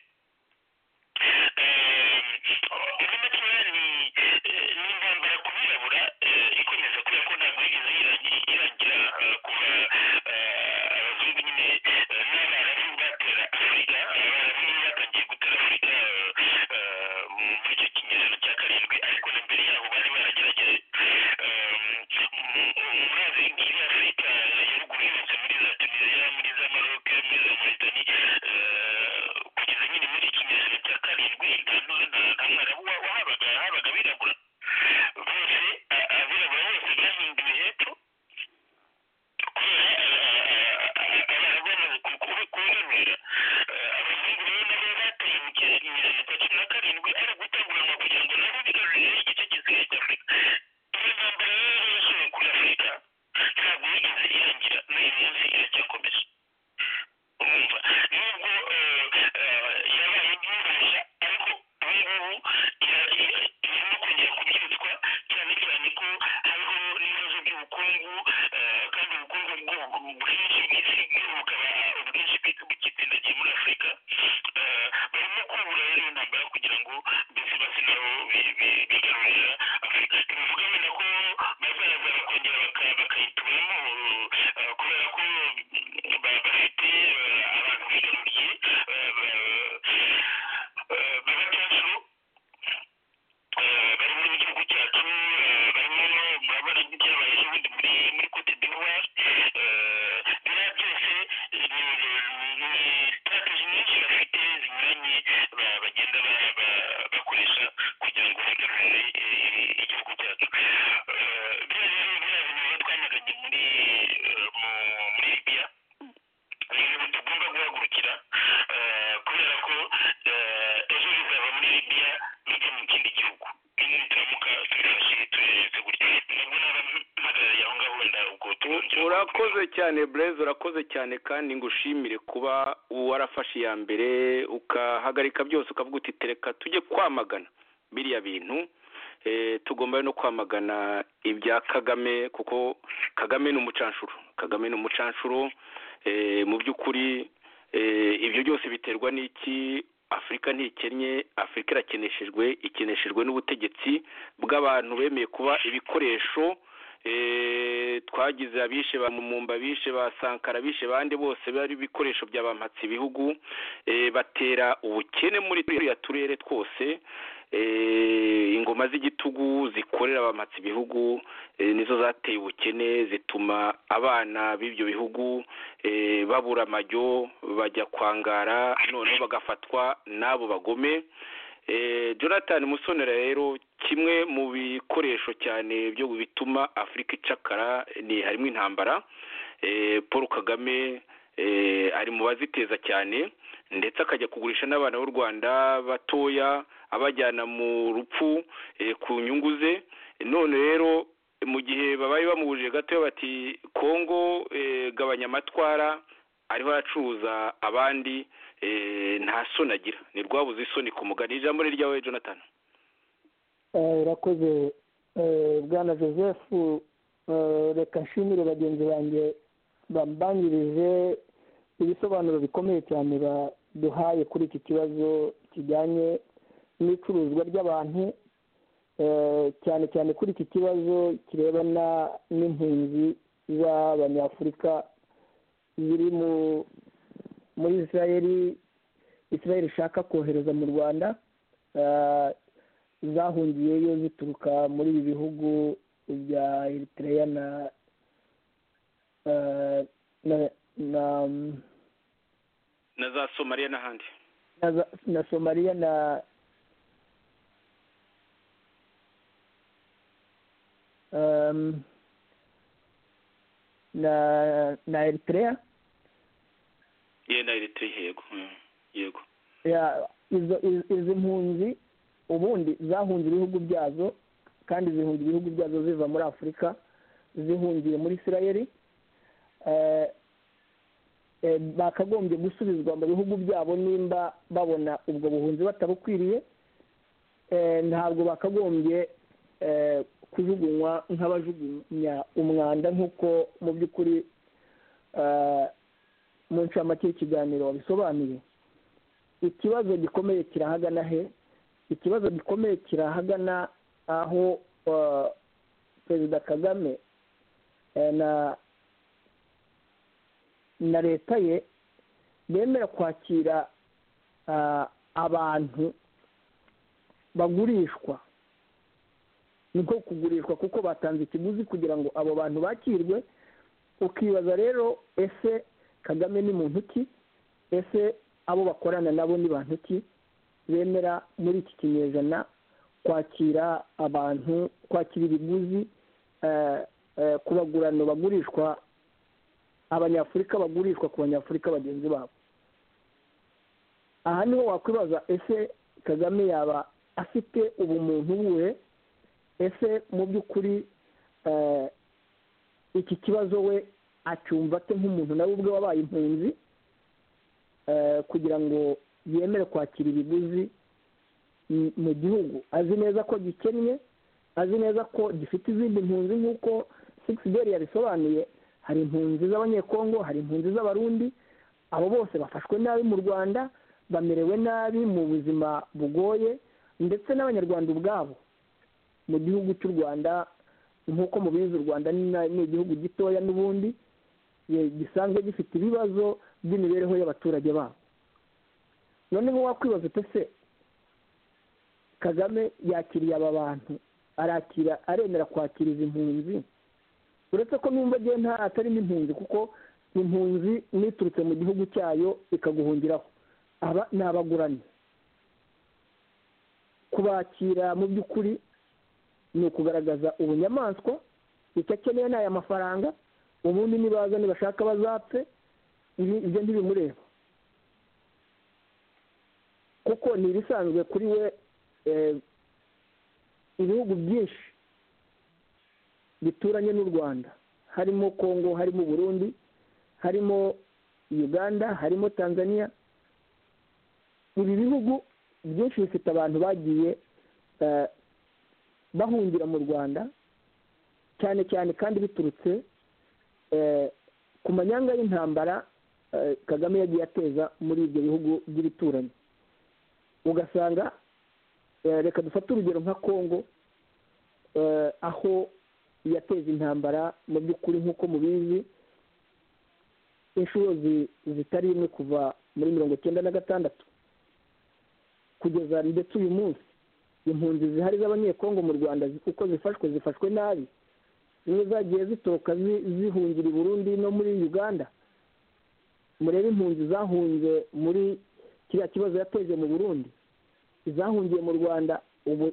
[SPEAKER 4] muri makeya ni intambara ku birabura ikomeza kubera ko ntabwo yigeze irangira kuva abazungu nyine n'abarabu batera afurika abarabu batangiye gutera afurika muri icyo kinyejana cya karindwi ariko na mbere yaho bari baragerageje murazi nk'iri afurika ya ruguru yose muri za tunisiya muri za maroc muri za mauritanie kugeza nyine muri iki kinyejana cya karindwi nta mwarabu wahabaga abirabura bose abirabura bose bahinduye hepfo kubera abarabu bamaze kubigarurira abazungu rero nabo bateye mu kinyejana cya cumi na karindwi ari guteguranwa kugira ngo nabo bigarurire igice gisigaye cy'afurika iyo ntambara rero yasuye kuri afurika ntabwo yigeze irangira n'uyu munsi iracyakomeje urumva nubwo yabaye nk'ihuje ariko ubungubu irimo kongera kubyutswa cyane cyane ko hariho n'ibibazo by'ubukungu kandi ubukungu bwinshi bw'isi bukaba ubwinshi bukitsindagiye muri afurika barimo kubura rero iyo ntambara kugira ngo mbese base nabo bigarurira afurika bivuga wenda ko bazaza bakongera bakayituramo kubera ko bafite abantu bigaruriye b'abacancuro bari muri gihugu cyacu barimo murabona nk'ibyabaye ejobundi muri cote d'ivoire biriya byose ni strategy nyinshi bafite zinyuranye bagenda bakoresha kugira ngo bigarurire igihugu cyacu biriya bintu twamaganye muri libiya ni ibintu tugomba guhagurukira kubera ko ejo bizava muri libiya bijya mu kindi gihugu nituramuka tubifashe tureretse gutya nabwo naba mpagarariye aho ngaho wenda ubwo
[SPEAKER 2] urakoze cyane Blaise urakoze cyane kandi ngushimire kuba warafashe iya mbere ukahagarika byose ukavuga uti tereka tujye kwamagana biriya bintu tugomba no kwamagana ibya Kagame kuko Kagame ni umucanshuro mu by'ukuri ibyo byose biterwa n'iki afurika ntikennye afurika ikeneshejwe n'ubutegetsi bw'abantu bemeye kuba ibikoresho twagize abishe ba Lumumba bishe ba Sankara bishe bande bose bari ibikoresho by'abampatsi ibihugu batera ubukene muri turiya turere twose ingoma z'igitugu zikorera abampatsi ibihugu nizo zateye ubukene zituma abana b'ibyo bihugu babura amajyo bajya kwangara noneho bagafatwa n'abo bagome Jonathan Musonera rero kimwe mu bikoresho cyane byo bituma Afurika icakara ni harimo intambara Paul Kagame ari mu baziteza cyane ndetse akajya kugurisha n'abana b'u Rwanda batoya abajyana mu rupfu ku nyungu ze none rero mu gihe babaye bamubujije gato bati Kongo gabanya amatwara ariho aracuruza abandi nta soni agira ni rwabuze isoni ku mugani ijambo ryawe Jonathan
[SPEAKER 5] urakoze bwana Joseph reka nshimire bagenzi banjye bambangirije ibisobanuro bikomeye cyane baduhaye kuri iki kibazo kijyanye n'icuruzwa ry'abantu cyane cyane kuri iki kibazo kirebana n'impunzi z'abanyafurika ziri muri Israel ishaka kohereza mu Rwanda zahungiyeyo zituruka muri ibi bihugu bya Eritrea
[SPEAKER 2] na za Somalia n'ahandi
[SPEAKER 5] na Somalia na na Eritrea.
[SPEAKER 2] Na Eritrea, yego.
[SPEAKER 5] Izi mpunzi ubundi zahunze ibihugu byazo, kandi zihunga ibihugu byazo ziva muri Afurika zihungiye muri Isirayeli, bakagombye gusubizwa mu bihugu byabo nimba babona ubwo buhunzi batabukwiriye. Ntabwo bakagombye kujugunywa nk'abajugunya umwanda nk'uko mu by'ukuri mu ncamake y'ikiganiro wabisobanuye. Ikibazo gikomeye kirahagana he? Ikibazo gikomeye kirahagana aho Perezida Kagame na leta ye bemera kwakira abantu bagurishwa. Niko kugurishwa kuko batanze ikiguzi kugira ngo abo bantu bakirwe. Ukibaza rero, ese Kagame ni muntu ki? Ese abo bakorana nabo ni bantu ki bemera muri iki kinyejana kwakira abantu, kwakira ibiguzi ku bagurano bagurishwa, abanyafurika bagurishwa ku banyafurika bagenzi babo? Aha niho wakwibaza, ese Kagame yaba afite ubumuntu buhe? Ese mu by'ukuri iki kibazo we acyumva ate nk'umuntu nawe ubwe wabaye impunzi, kugira ngo yemere kwakira ibiguzi mu gihugu azi neza ko gikennye, azi neza ko gifite izindi mpunzi nk'uko Sixbert yabisobanuye. Hari impunzi z'abanyekongo, hari impunzi z'abarundi, abo bose bafashwe nabi mu Rwanda, bamerewe nabi mu buzima bugoye, ndetse n'abanyarwanda ubwabo mu gihugu cy'u Rwanda. Nk'uko mubizi, u Rwanda ni igihugu gitoya n'ubundi gisanzwe gifite ibibazo by'imibereho y'abaturage babo. Noneho wakwibaza ute, se Kagame yakiriye aba bantu, aremera kwakira izi mpunzi? Uretse ko numva agiye atari n'impunzi, kuko impunzi niturutse mu gihugu cyayo ikaguhungiraho, aba ni abagurani. Kubakira mu by'ukuri ni ukugaragaza ubunyamaswa. Icyo akeneye ni aya mafaranga, ubundi nibaza nibashaka bazapfe, ibyo ntibimureba, kuko ni ibisanzwe kuri we. Ibihugu byinshi bituranye n'u Rwanda, harimo Kongo, harimo Burundi, harimo Uganda, harimo Tanzania. Ibi bihugu byinshi bifite abantu bagiye bahungira mu Rwanda, cyane cyane kandi biturutse ku manyanga y'intambara Kagame yagiye ateza muri ibyo bihugu by'ibituranyi. Ugasanga, reka dufate urugero nka Kongo, aho yateza intambara mu by'ukuri nk'uko mubizi inshuro zitari imwe kuva muri 1996 kugeza ndetse uyu munsi. Impunzi zihari z'abanyekongo mu Rwanda uko zifashwe nabi, zimwe zagiye zitoka zihungira i Burundi no muri Uganda. Murebe impunzi zahunze muri kiriya kibazo yateje mu Burundi, izahungiye mu Rwanda ubu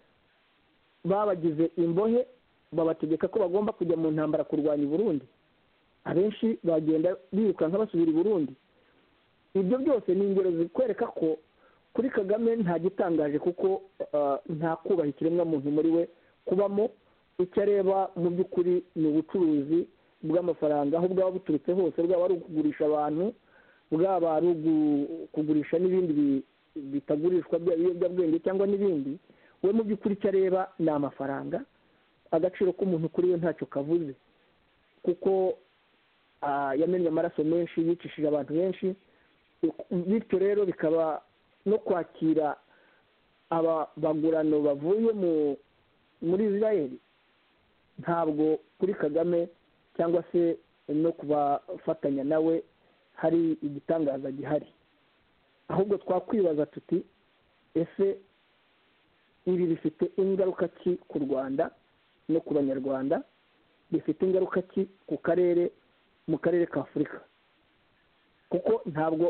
[SPEAKER 5] babagize imbohe, babategeka ko bagomba kujya mu ntambara kurwanya i Burundi. Abenshi bagenda birukanka basubira i Burundi. Ibyo byose ni ingero zikwereka ko kuri Kagame nta gitangaje, kuko nta kubaha ikiremwamuntu muri we kubamo. Icyo areba mu by'ukuri ni ubucuruzi bw'amafaranga, aho bwaba buturutse hose, bwaba ari ukugurisha abantu, bwaba ari kugurisha n'ibindi bitagurishwa by'ibiyobyabwenge cyangwa n'ibindi. We mu by'ukuri icyo areba ni amafaranga. Agaciro k'umuntu kuri we ntacyo kavuze, kuko yamennye amaraso menshi, yicishije abantu benshi. Bityo rero bikaba no kwakira aba bagurano bavuye muri Israel, ntabwo kuri Kagame cyangwa se no kubafatanya nawe hari igitangaza gihari. Ahubwo twakwibaza tuti, ese ibi bifite ingaruka ki ku Rwanda no ku Banyarwanda? Bifite ingaruka ki ku karere, mu karere ka Afurika? Kuko ntabwo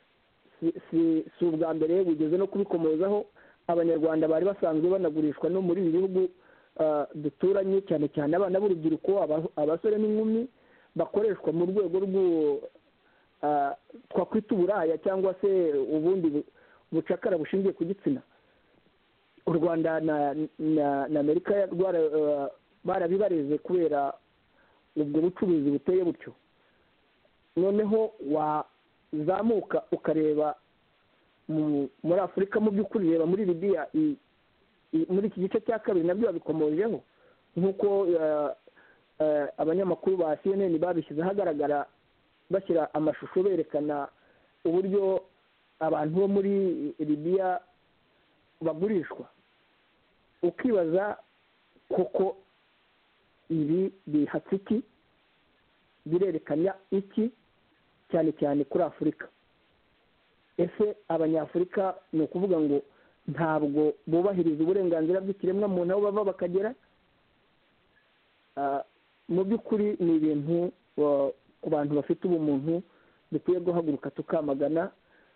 [SPEAKER 5] si ubwa mbere bugeze no kubikomozaho. Abanyarwanda bari basanzwe banagurishwa no muri ibi bihugu duturanye, cyane cyane abana b'urubyiruko, abasore n'inkumi bakoreshwa mu rwego twakwita uburaya cyangwa se ubundi bucakara bushingiye ku gitsina. U Rwanda na Amerika barabibareze kubera ubwo bucuruzi buteye butyo. Noneho wazamuka ukareba muri Afurika, mu by'ukuri reba muri Libya, muri iki gice cya kabiri nabyo babikomojeho, nk'uko abanyamakuru ba CNN babishyize ahagaragara bashyira amashusho berekana uburyo abantu bo muri Libya bagurishwa. Ukibaza koko ibi bihatse iki, birerekana iki cyane cyane kuri Afurika? Ese abanyafurika ni ukuvuga ngo ntabwo bubahiriza uburenganzira bw'ikiremwamuntu aho bava bakagera? Mu by'ukuri ni ibintu ku bantu bafite ubumuntu dukwiye guhaguruka tukamagana,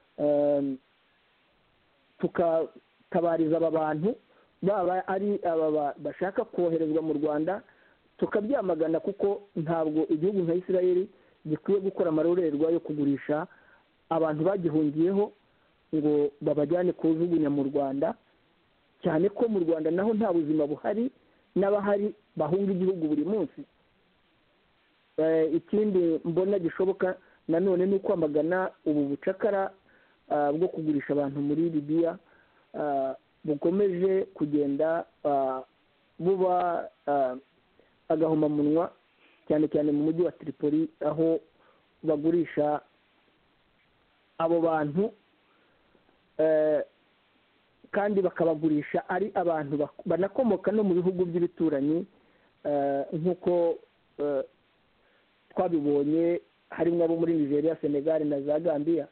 [SPEAKER 5] tukatabariza aba bantu, baba ari aba bashaka koherezwa mu Rwanda, tukabyamagana, kuko ntabwo igihugu nka Israel gikwiye gukora amarorerwa yo kugurisha abantu bagihungiyeho ngo babajyane kujugunya mu Rwanda, cyane ko mu Rwanda naho nta buzima buhari, n'abahari bahunga igihugu buri munsi. Ikindi mbona gishoboka nanone ni ukwamagana ubu bucakara bwo kugurisha abantu muri Libya bukomeje kugenda buba agahomamunwa, cyane cyane mu mujyi wa Tripoli, aho bagurisha abo bantu kandi bakabagurisha ari abantu banakomoka no mu bihugu by'ibituranyi, nk'uko twabibonye harimo abo muri Nigeria, Senegal na za Gambia.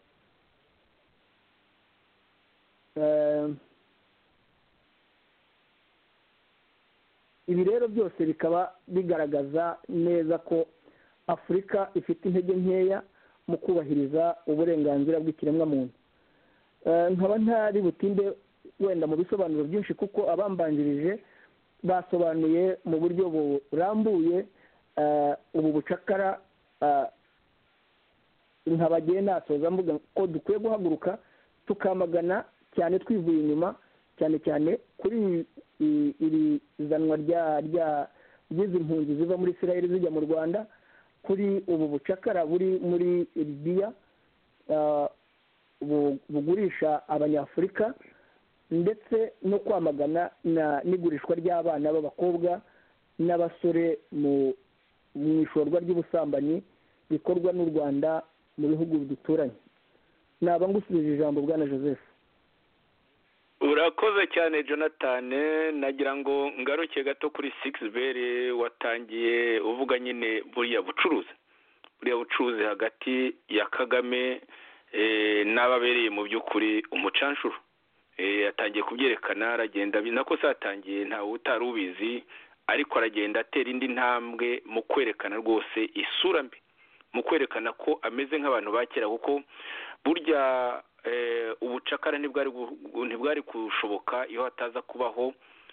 [SPEAKER 5] Ibi rero byose bikaba bigaragaza neza ko Afurika ifite intege nkeya mu kubahiriza uburenganzira bw'ikiremwamuntu. Nkaba ntari butinde wenda mu bisobanuro byinshi, kuko abambanjirije basobanuye mu buryo burambuye ubu bucakara. Nkabagiye nasoza mvuga ko dukwiye guhaguruka tukamagana cyane twivuye inyuma, cyane cyane kuri iri zanwa ry'izi mpunzi ziva muri Israel zijya mu Rwanda, kuri ubu bucakara buri muri Libya bugurisha abanyafurika, ndetse no kwamagana n'igurishwa ry'abana b'abakobwa n'abasore mu ishorwa ry'ubusambanyi bikorwa n'u Rwanda mu bihugu duturanye. Naba ngusubije ijambo Bwana Joseph.
[SPEAKER 2] Urakoze cyane Jonathan. Nagira ngo ngaruke gato kuri Sixbert watangiye uvuga nyine buriya bucuruzi hagati ya Kagame n'ababereye mu by'ukuri umucanshuro. Yatangiye kubyerekana, aragenda nako satangiye ntawe utari ubizi, ariko aragenda atera indi ntambwe mu kwerekana rwose isura mbi, mu kwerekana ko ameze nk'abantu ba kera, kuko burya ubucakara ntibwari kushoboka iyo hataza kubaho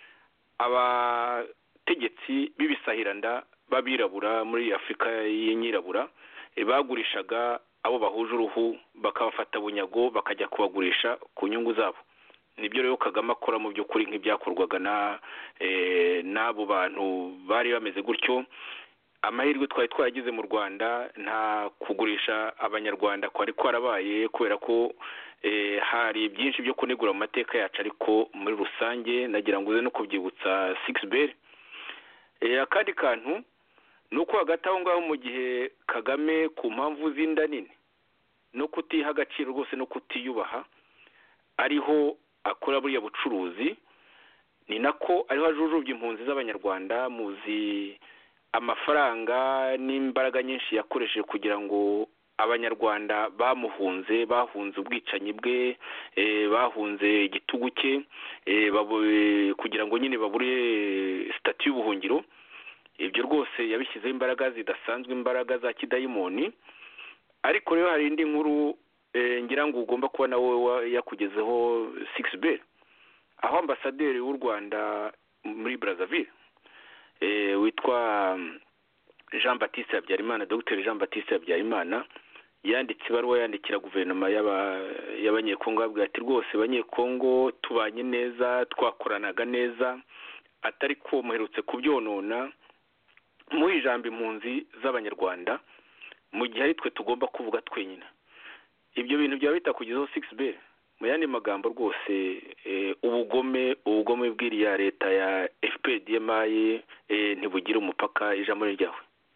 [SPEAKER 2] abategetsi b'ibisahiranda b'abirabura muri Afurika y'inyirabura bagurishaga abo bahuje uruhu, bakabafata bunyago bakajya kubagurisha ku nyungu zabo. Nibyo rero Kagame akora mu by'ukuri nk'ibyakorwaga n'abo bantu bari bameze gutyo. Amahirwe twari twaragize mu Rwanda nta kugurisha abanyarwanda kwari kwarabaye, kubera ko hari byinshi byo kunegura mu mateka yacu, ariko muri rusange nagira ngo uze no kubyibutsa Sixbert. Akandi kantu ni uko hagati aho ngaho mu gihe Kagame ku mpamvu z'inda nini no kutiha agaciro rwose no kutiyubaha ariho akora buriya bucuruzi, ni nako ariho ajujubya impunzi z'abanyarwanda. Muzi amafaranga n'imbaraga nyinshi yakoresheje kugira ngo abanyarwanda bahunze ubwicanyi bwe, bahunze igitugu cye, kugira ngo nyine babure stati y'ubuhungiro. Ibyo rwose yabishyizeho imbaraga zidasanzwe, imbaraga za kidayimoni. Ariko rero hari indi nkuru ngira ngo ugomba kuba nawe yakugezeho Sixbert, aho ambasaderi w'u Rwanda muri Brazzaville witwa Jean Baptiste Habyarimana, Dr Jean Baptiste Habyarimana yanditse ibaruwa yandikira guverinoma y'abanyekongo abwira ati rwose abanyekongo tubanye neza, twakoranaga neza, atari ko muherutse kubyonona mu ijambo impunzi z'abanyarwanda mu gihe ari twe tugomba kuvuga twenyine. Ibyo bintu byaba bitakugezeho 6B. Mu yandi magambo rwose ubugome bw'iriya leta ya FPDMI ntibugira umupaka. Ijambo ryawe.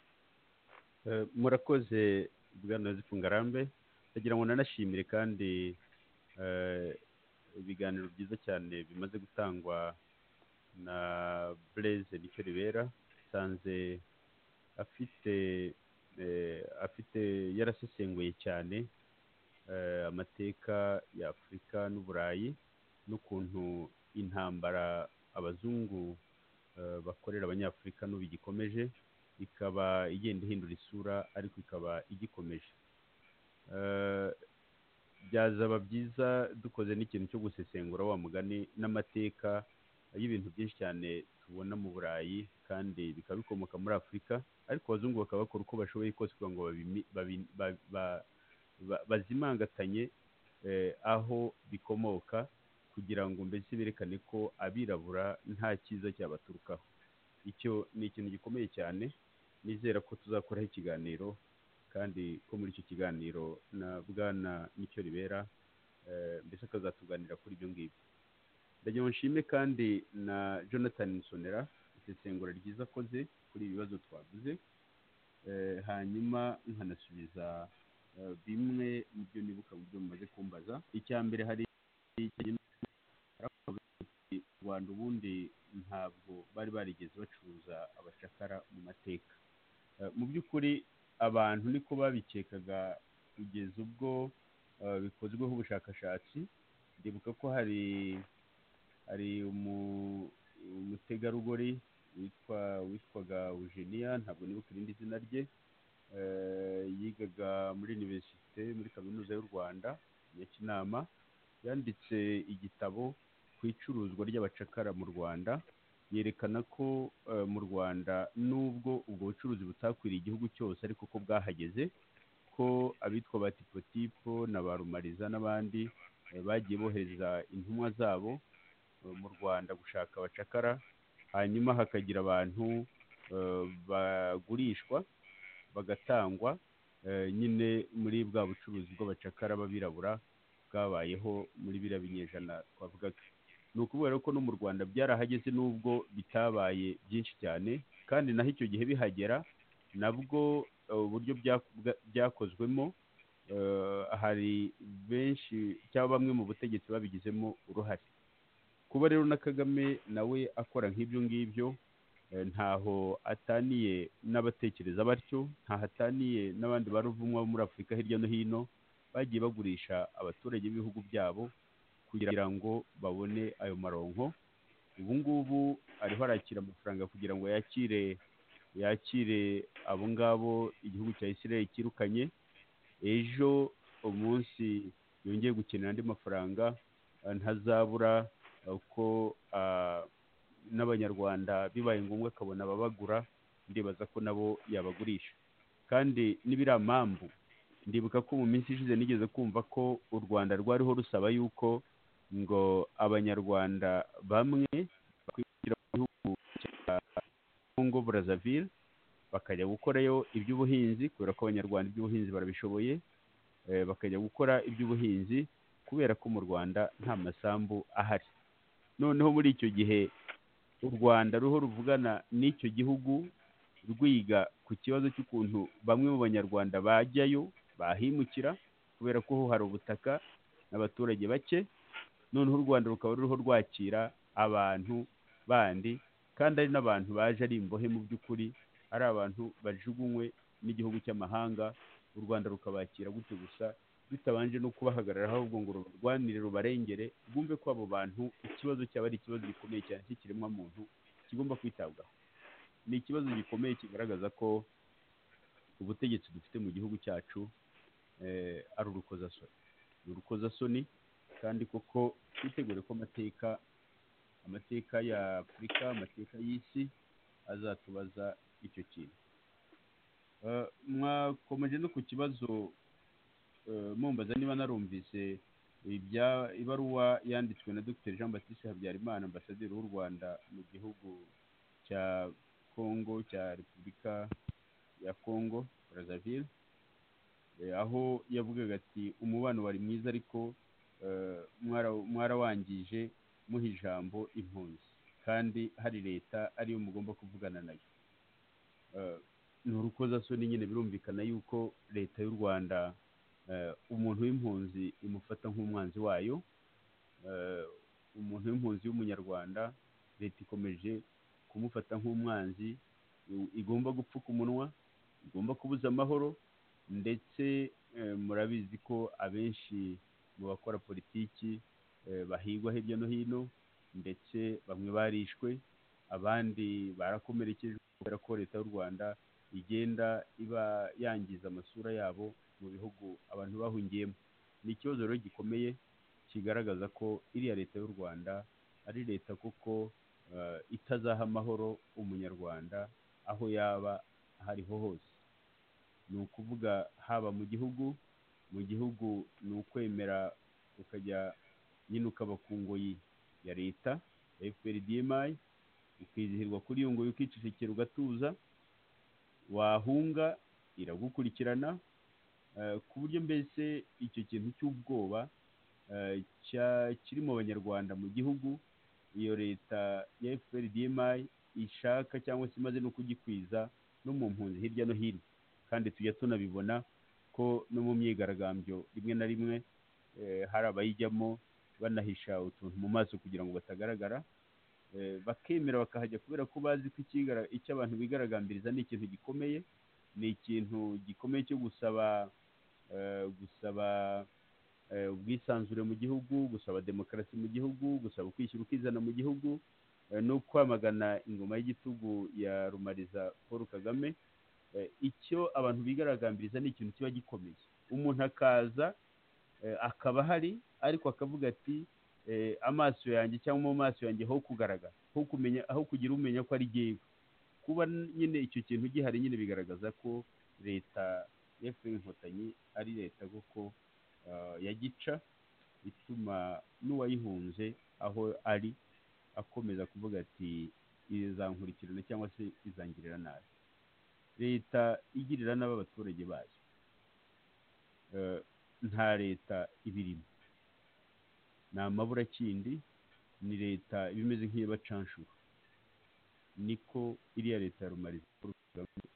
[SPEAKER 3] Murakoze bwana Zifungarambe, ndagira ngo nanashimire kandi ibiganiro byiza cyane bimaze gutangwa na Blaise Nicyo Ribera. Sanze afite yarasesenguye cyane amateka ya Afurika n'Uburayi n'ukuntu intambara abazungu bakorera abanyafurika n'ubu igikomeje, ikaba igenda ihindura isura ariko ikaba igikomeje. Byazaba byiza dukoze n'ikintu cyo gusesengura wa mugani n'amateka y'ibintu byinshi cyane tubona mu Burayi kandi bikaba bikomoka muri Afurika, ariko abazungu bakaba bakora uko bashoboye kose kugira ngo bazimangatanye aho bikomoka, kugira ngo mbese berekane ko abirabura nta cyiza cyabaturukaho. Icyo ni ikintu gikomeye cyane. Nizera ko tuzakoraho ikiganiro kandi ko muri icyo kiganiro na bwana Nicyo Ribera mbese akazatuganira kuri ibyo ngibyo. Ndagira ngo nshime kandi na Jonathan Nsonera isesengura ryiza akoze kuri ibi bibazo twavuze, hanyuma nkanasubiza bimwe mu byo nibuka mu byo mumaze kumbaza. Icya mbere hari Rwanda ubundi ntabwo bari barigeze bacuruza abacakara mu mateka. Mu by'ukuri abantu niko babikekaga kugeza ubwo bikozweho ubushakashatsi. Ndibuka ko hari umutegarugori witwaga Eugenia, ntabwo nibuka irindi zina rye, yigaga muri universite muri kaminuza y'u Rwanda Nyakinama, yanditse igitabo ku icuruzwa ry'abacakara mu Rwanda, yerekana ko mu Rwanda nubwo ubwo bucuruzi butakwiriye igihugu cyose ariko ko bwahageze, ko abitwa ba Tipotipo na ba Rumariza n'abandi bagiye bohereza intumwa zabo mu Rwanda gushaka abacakara, hanyuma hakagira abantu bagurishwa bagatangwa nyine muri bwa bucuruzi bw'abacakara b'abirabura bwabayeho muri biriya binyejana twavugaga. Ni ukubera ko no mu Rwanda byarahageze nubwo bitabaye byinshi cyane, kandi naho icyo gihe bihagera nabwo uburyo byakozwemo hari benshi cyangwa bamwe mu butegetsi babigizemo uruhare. Kuba rero na Kagame nawe akora nk'ibyo ngibyo ntaho ataniye n'abatekereza batyo, ntaho ataniye n'abandi baruvumwa bo muri Afurika hirya no hino bagiye bagurisha abaturage b'ibihugu byabo kugira ngo babone ayo maronko. Ubu ngubu ariho arakira amafaranga kugira ngo yakire abo ngabo igihugu cya Israel kirukanye. Ejo umunsi yongeye gukenera andi mafaranga ntazabura uko n'abanyarwanda bibaye ngombwa akabona ababagura, ndibaza ko nabo yabagurisha. Kandi n'ibiramambu, ndibuka ko mu minsi ishize nigeze kumva ko u Rwanda rwariho rusaba yuko ngo abanyarwanda bamwe bakwinjira mu gihugu cya Congo Brazzaville bakajya gukorayo iby'ubuhinzi, kubera ko abanyarwanda iby'ubuhinzi barabishoboye, bakajya gukora iby'ubuhinzi kubera ko mu Rwanda nta masambu ahari. Noneho muri icyo gihe u Rwanda ruho ruvugana n'icyo gihugu rwiga ku kibazo cy'ukuntu bamwe mu banyarwanda bajyayo bahimukira kubera ko ho hari ubutaka n'abaturage bake. Noneho u Rwanda rukaba ruriho rwakira abantu bandi, kandi ari n'abantu baje ari imbohe mu by'ukuri, ari abantu bajugunywe n'igihugu cy'amahanga. U Rwanda rukabakira gutyo gusa bitabanje no kubahagararaho, ahubwo ngo rurwanire rubarengere, rwumve ko abo bantu ikibazo cyaba ari ikibazo gikomeye cyane cy'ikiremwa muntu kigomba kwitabwaho. Ni ikibazo gikomeye kigaragaza ko ubutegetsi dufite mu gihugu cyacu ari urukozasoni, kandi koko twitegure ko amateka ya Afurika, amateka y'isi azatubaza icyo kintu. mwakomeje no ku kibazo mumbaza niba narumvise ibaruwa yanditswe na Dr Jean Baptiste Habyarimana ambasaderi w'u Rwanda mu gihugu cya Congo, cya Repubulika ya Congo Brazzaville, aho yavugaga ati umubano wari mwiza ariko mwarawangije muha ijambo impunzi kandi hari leta ariyo mugomba kuvugana nayo. Ni urukozasoni nyine, birumvikana yuko leta y'u Rwanda umuntu w'impunzi imufata nk'umwanzi wayo. Umuntu w'impunzi w'umunyarwanda leta ikomeje kumufata nk'umwanzi, igomba gupfuka umunwa, igomba kubuza amahoro, ndetse murabizi ko abenshi mu bakora politiki bahigwa hirya no hino, ndetse bamwe barishwe, abandi barakomerekejwe kubera ko leta y'u Rwanda igenda iba yangiza amasura yabo mu bihugu abantu bahungiyemo. Ni ikibazo rero gikomeye kigaragaza ko iriya leta y'u Rwanda ari leta kuko itazaha amahoro umunyarwanda aho yaba hariho hose. Ni ukuvuga haba mu gihugu ni ukwemera ukajya nyine ukaba ku ngoyi ya leta FPRDMI, ukizihirwa kuri iyo ngoyi ukicecekera ugatuza, wahunga iragukurikirana, ku buryo mbese icyo kintu cy'ubwoba kiri mu banyarwanda mu gihugu iyo leta ya FPRDMI ishaka cyangwa se imaze no kugikwiza no mu mpunzi hirya no hino. Kandi tujya tunabibona ko no mu myigaragambyo rimwe na rimwe hari abayijyamo banahisha utuntu mu maso kugira ngo batagaragara, bakemera bakahajya kubera ko bazi ko icyo abantu bigaragambiriza ni ikintu gikomeye, ni ikintu gikomeye cyo gusaba ubwisanzure mu gihugu, gusaba demokarasi mu gihugu, gusaba kwishyira ukizana mu gihugu, no kwamagana ingoma y'igitugu ya Rumariza Paul Kagame. Icyo abantu bigaragambiriza ni ikintu kiba gikomeye. Umuntu akaza akaba hari ariko akavuga ati amaso yanjye cyangwa mu maso yanjye ho kugaragara, aho kugira umenya ko ari jyewe. Kuba nyine icyo kintu gihari nyine bigaragaza ko leta ya FPR Inkotanyi ari leta kuko yagica, ituma n'uwayihunze aho ari akomeza kuvuga ati izankurikirana cyangwa se izangirira nabi. Leta igirira nabi abaturage bayo nta leta ibirimo, ni amaburakindi, ni leta ibimeze nk'iyabacanshuro. Niko iriya leta ya Rumariza Paul Kagame.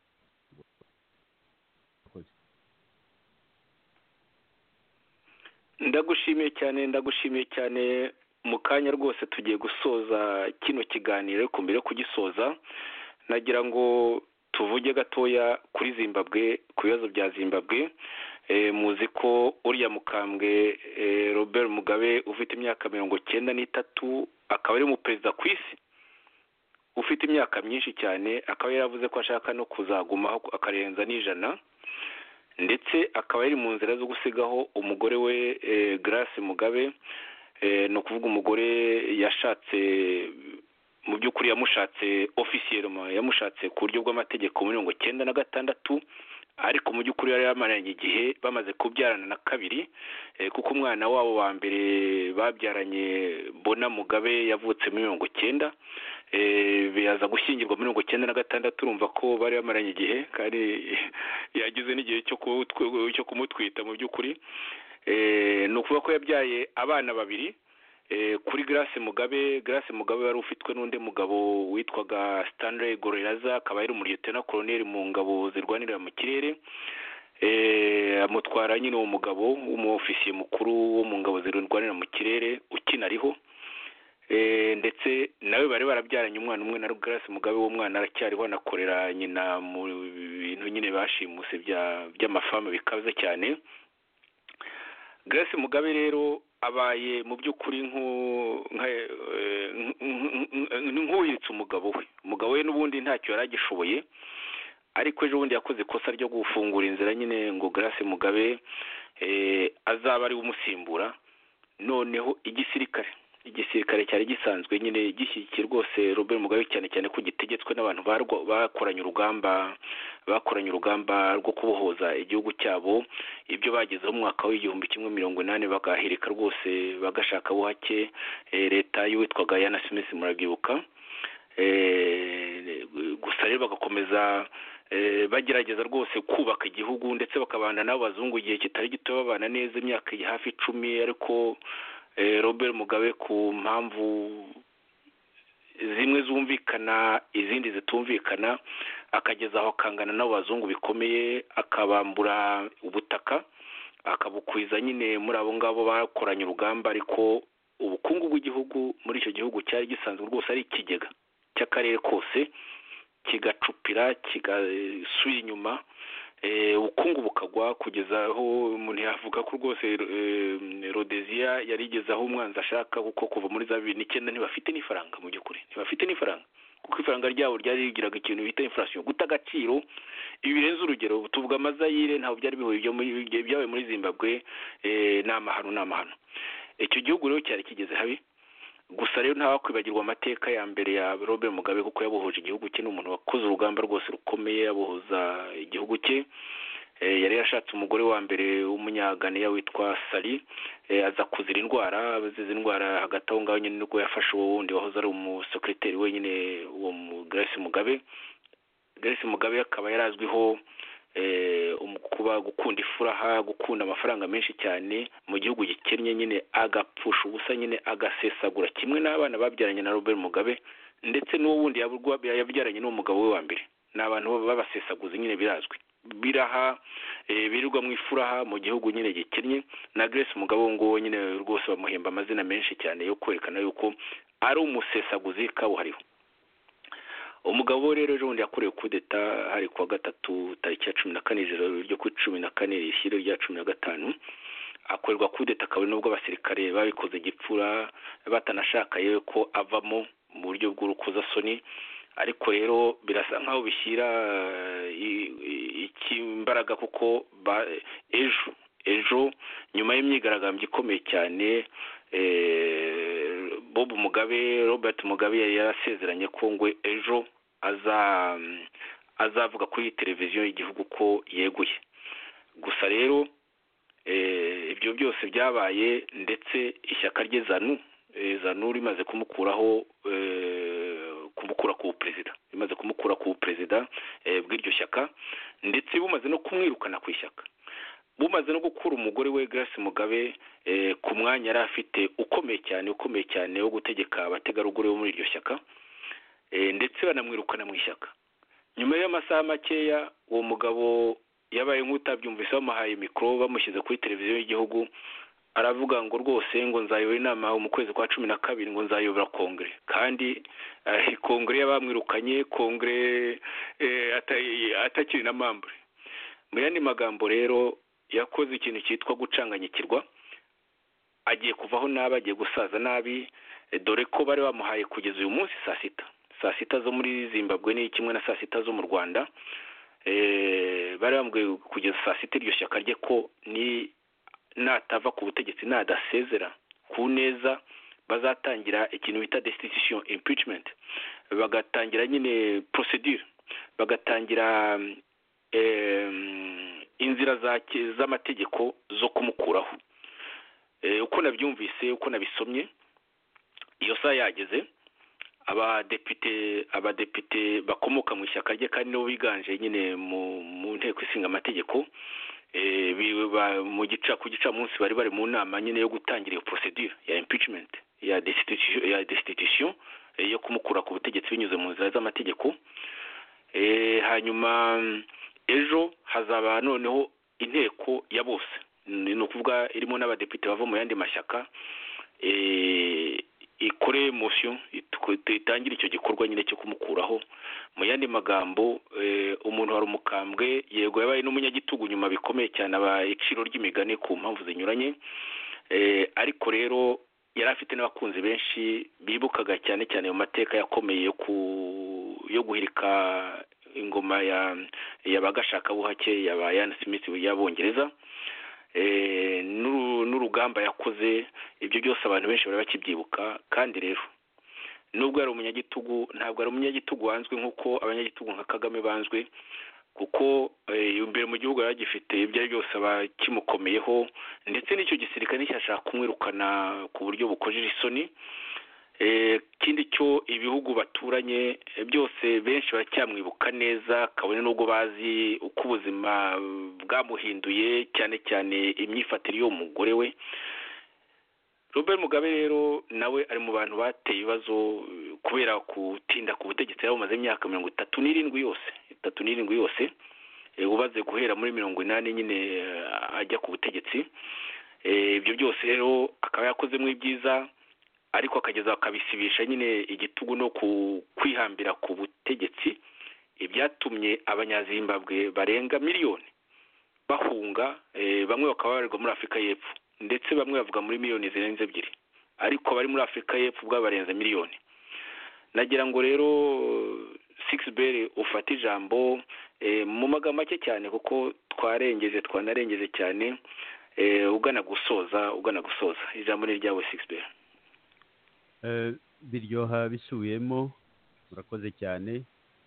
[SPEAKER 2] Ndagushimiye cyane. Mu kanya rwose tugiye gusoza kino kiganiro, ariko mbere yo kugisoza nagira ngo tuvuge gatoya kuri Zimbabwe, ku bibazo bya Zimbabwe. Muzi ko uriya mukambwe Robert Mugabe ufite imyaka 93 akaba ari umuperezida ku isi, ufite imyaka myinshi cyane, akaba yaravuze ko ashaka no kuzagumaho akarenza n'ijana, ndetse akaba yari mu nzira zo gusigaho umugore we Grace Mugabe. Ni ukuvuga umugore yashatse, mu by'ukuri yamushatse officiellement, yamushatse ku buryo bw'amategeko muri 1996, ariko mu by'ukuri yari yamaranye igihe bamaze kubyarana na kabiri, kuko umwana wabo wa mbere babyaranye Bona Mugabe yavutse muri 1990, biyaza gushyingirwa muri 1996. urumva ko bari bamaranye igihe, kandi yagize n'igihe cyo kumutwita mu by'ukuri. Ni ukuvuga ko yabyaye abana babiri kuri Grace Mugabe. Grace Mugabe wari ufitwe n'undi mugabo witwaga Stanley Gorelaza, akaba yari umuliyetena koloneli mu ngabo zirwanira mu kirere. Amutwara nyine uwo mugabo w'umuofisiye mukuru wo mu ngabo zirwanira mu kirere ukinariho, ndetse nawe bari barabyaranye umwana umwe na Grace Mugabe. uwo mwana aracyariho, anakorera nyina mu bintu nyine bashimuse by'amafamu bikaze cyane. Grace Mugabe rero abaye mu by'ukuri nk'uwiritse umugabo we n'ubundi ntacyo yari agishoboye, ariko ejo bundi yakoze ikosa ryo gufungura inzira nyine ngo Grace Mugabe azaba ari umusimbura. Noneho igisirikare igisirikare cyari gisanzwe nyine gishyigikiye rwose Robert Mugabe cyane cyane ko gitegetswe n'abantu bakoranye urugamba rwo kubohoza igihugu cyabo, ibyo bagezeho mu mwaka w'1980 bagahirika rwose bagashaka buhake leta y'uwitwaga Yana Smith murabyibuka. Gusa rero bagakomeza bagerageza rwose kubaka igihugu ndetse bakabana n'abo bazungu igihe kitari gito babana neza imyaka hafi 10, ariko Robert Mugabe ku mpamvu zimwe zumvikana izindi zitumvikana akageza aho akangana n'abo bazungu bikomeye, akabambura ubutaka akabukwiza nyine muri abo ngabo bakoranye urugamba, ariko ubukungu bw'igihugu muri icyo gihugu cyari gisanzwe rwose ari ikigega cy'akarere kose, kigacupira kigasubira inyuma, ubukungu bukagwa kugeza aho umuntu yavuga ko rwose Rhodesia yarigeze aho umwanzi ashaka, kuko kuva muri za 2009 ntibafite n'ifaranga, mu by'ukuri ntibafite n'ifaranga, kuko ifaranga ryabo ryari rigiraga ikintu bita inflation, guta agaciro. Ibi birenze urugero, tuvuga amazayire ntabwo byari bihuye byabaye muri Zimbabwe, n'amahano. Icyo gihugu rero cyari kigeze habi. Gusa rero ntawakwibagirwa amateka ya mbere ya Robert Mugabe, kuko yabohoje igihugu cye, n'umuntu wakoze urugamba rwose rukomeye yabohoza igihugu cye. Yari yashatse umugore wa mbere w'umunyaganiya witwa Sali, aza kuzira indwara, azize indwara hagati aho ngaho nyine nubwo yafashe uwo wundi wahoze ari umusekreteri wenyine uwo Grace Mugabe. Grace Mugabe akaba yarazwiho kuba gukunda ifuraha, gukunda amafaranga menshi cyane mu gihugu gikennye, nyine agapfusha ubusa, nyine agasesagura, kimwe n'abana babyaranye na Robert Mugabe ndetse n'uwundi yabyaranye n'umugabo we wa mbere. Ni abantu babasesaguza nyine birazwi, biraha birirwa mu ifuraha mu gihugu nyine gikennye. Na Grace Mugabe ngo nyine rwose bamuhemba amazina menshi cyane yo kwerekana yuko ari umusesaguzi kabuhariho. Umugabo rero undi yakorewe kudeta hari kuwa gatatu tariki ya 14 ijoro ryo ku 14 rishyira rya 15 akorerwa kudeta, akaba nubwo abasirikare babikoze gipfura batanashaka yewe ko avamo mu buryo bw'urukozasoni, ariko rero birasa nkaho bishyira ikimbaraga, kuko ejo nyuma y'imyigaragambyo ikomeye cyane Robert Mugabe yari yarasezeranye ko ngo ejo azavuga kuri televiziyo y'igihugu ko yeguye. Gusa rero ibyo byose byabaye, ndetse ishyaka rye ZANU rimaze kumukura ku perezida, rimaze kumukura ku perezida bw'iryo shyaka, ndetse bumaze no kumwirukana ku ishyaka, bumaze no gukura umugore we Grace Mugabe ku mwanya yari afite ukomeye cyane wo gutegeka abategarugori bo muri iryo shyaka, ndetse banamwirukana mu ishyaka. Nyuma y'amasaha makeya uwo mugabo yabaye nk'utabyumvise, bamuhaye mikoro bamushyize kuri televiziyo y'igihugu, aravuga ngo rwose ngo nzayobora inama mu kwezi kwa 12 ngo nzayobora kongere, kandi kongere y'abamwirukanye, kongere atakiri na membre. Mu yandi magambo rero yakoze ikintu cyitwa gucanganyikirwa, agiye kuvaho nabi, agiye gusaza nabi, dore ko bari bamuhaye kugeza uyu munsi saa sita zo muri Zimbabwe ni kimwe na saa sita zo mu Rwanda. Bari bambwiye kugeza saa sita iryo shyaka rye ko ni natava ku butegetsi, nadasezera ku neza, bazatangira ikintu bita destitution, impeachment, bagatangira nyine procedure, bagatangira inzira z'amategeko zo kumukuraho. Uko nabyumvise, uko nabisomye, iyo saa yageze, abadepite bakomoka mu ishyaka rye kandi nibo biganje nyine mu nteko ishinga amategeko, ku gicamunsi bari mu nama nyine yo gutangira iyo procedure ya impeachment, ya destitution yo kumukura ku butegetsi binyuze mu nzira z'amategeko. Hanyuma ejo hazaba noneho inteko ya bose, ni ukuvuga irimo n'abadepite bava mu yandi mashyaka, ikore motion itangira icyo gikorwa nyine cyo kumukuraho. Mu yandi magambo, umuntu wari umukambwe, yego yabaye n'umunyagitugu nyuma bikomeye cyane, aba iciro ry'imigani ku mpamvu zinyuranye, ariko rero yari afite n'abakunzi benshi bibukaga cyane cyane mu mateka yakomeye yo guhirika ingoma ya bagashaka buhake ya Ian Smith y'Abongereza. n'urugamba yakoze, ibyo byose abantu benshi bari bakibyibuka. Kandi rero nubwo yari umunyagitugu, ntabwo ari umunyagitugu wanzwe nk'uko abanyagitugu nka Kagame banzwe, kuko imbere mu gihugu yari agifite ibyo ari byose abakimukomeyeho, ndetse n'icyo gisirikare cyashaka kumwirukana ku buryo bukojeje isoni. Ikindi cyo ibihugu baturanye byose benshi baracyamwibuka neza, kabone n'ubwo bazi uko ubuzima bwamuhinduye, cyane cyane imyifatire y'uwo mugore we. Robert Mugabe rero nawe ari mu bantu bateye ibibazo kubera gutinda ku butegetsi. Yari amaze imyaka 37 yose, ubaze guhera muri 80 nyine ajya ku butegetsi. Ibyo byose rero akaba yakozemo ibyiza, ariko akageza akabisibisha nyine igitugu no kwihambira ku butegetsi, ibyatumye abanyazimbabwe barenga miliyoni bahunga, bamwe bakaba barirwa muri Afurika y'Epfo, ndetse bamwe bavuga muri miliyoni zirenze 2, ariko bari muri Afurika y'Epfo ubwo barenze miliyoni. Nagira ngo rero Sixbert ufata ijambo mu magambo make cyane, kuko twanarengeje cyane, ugana gusoza. Ijambo ni ryawe Sixbert.
[SPEAKER 3] Biryoha bisubiyemo, murakoze cyane.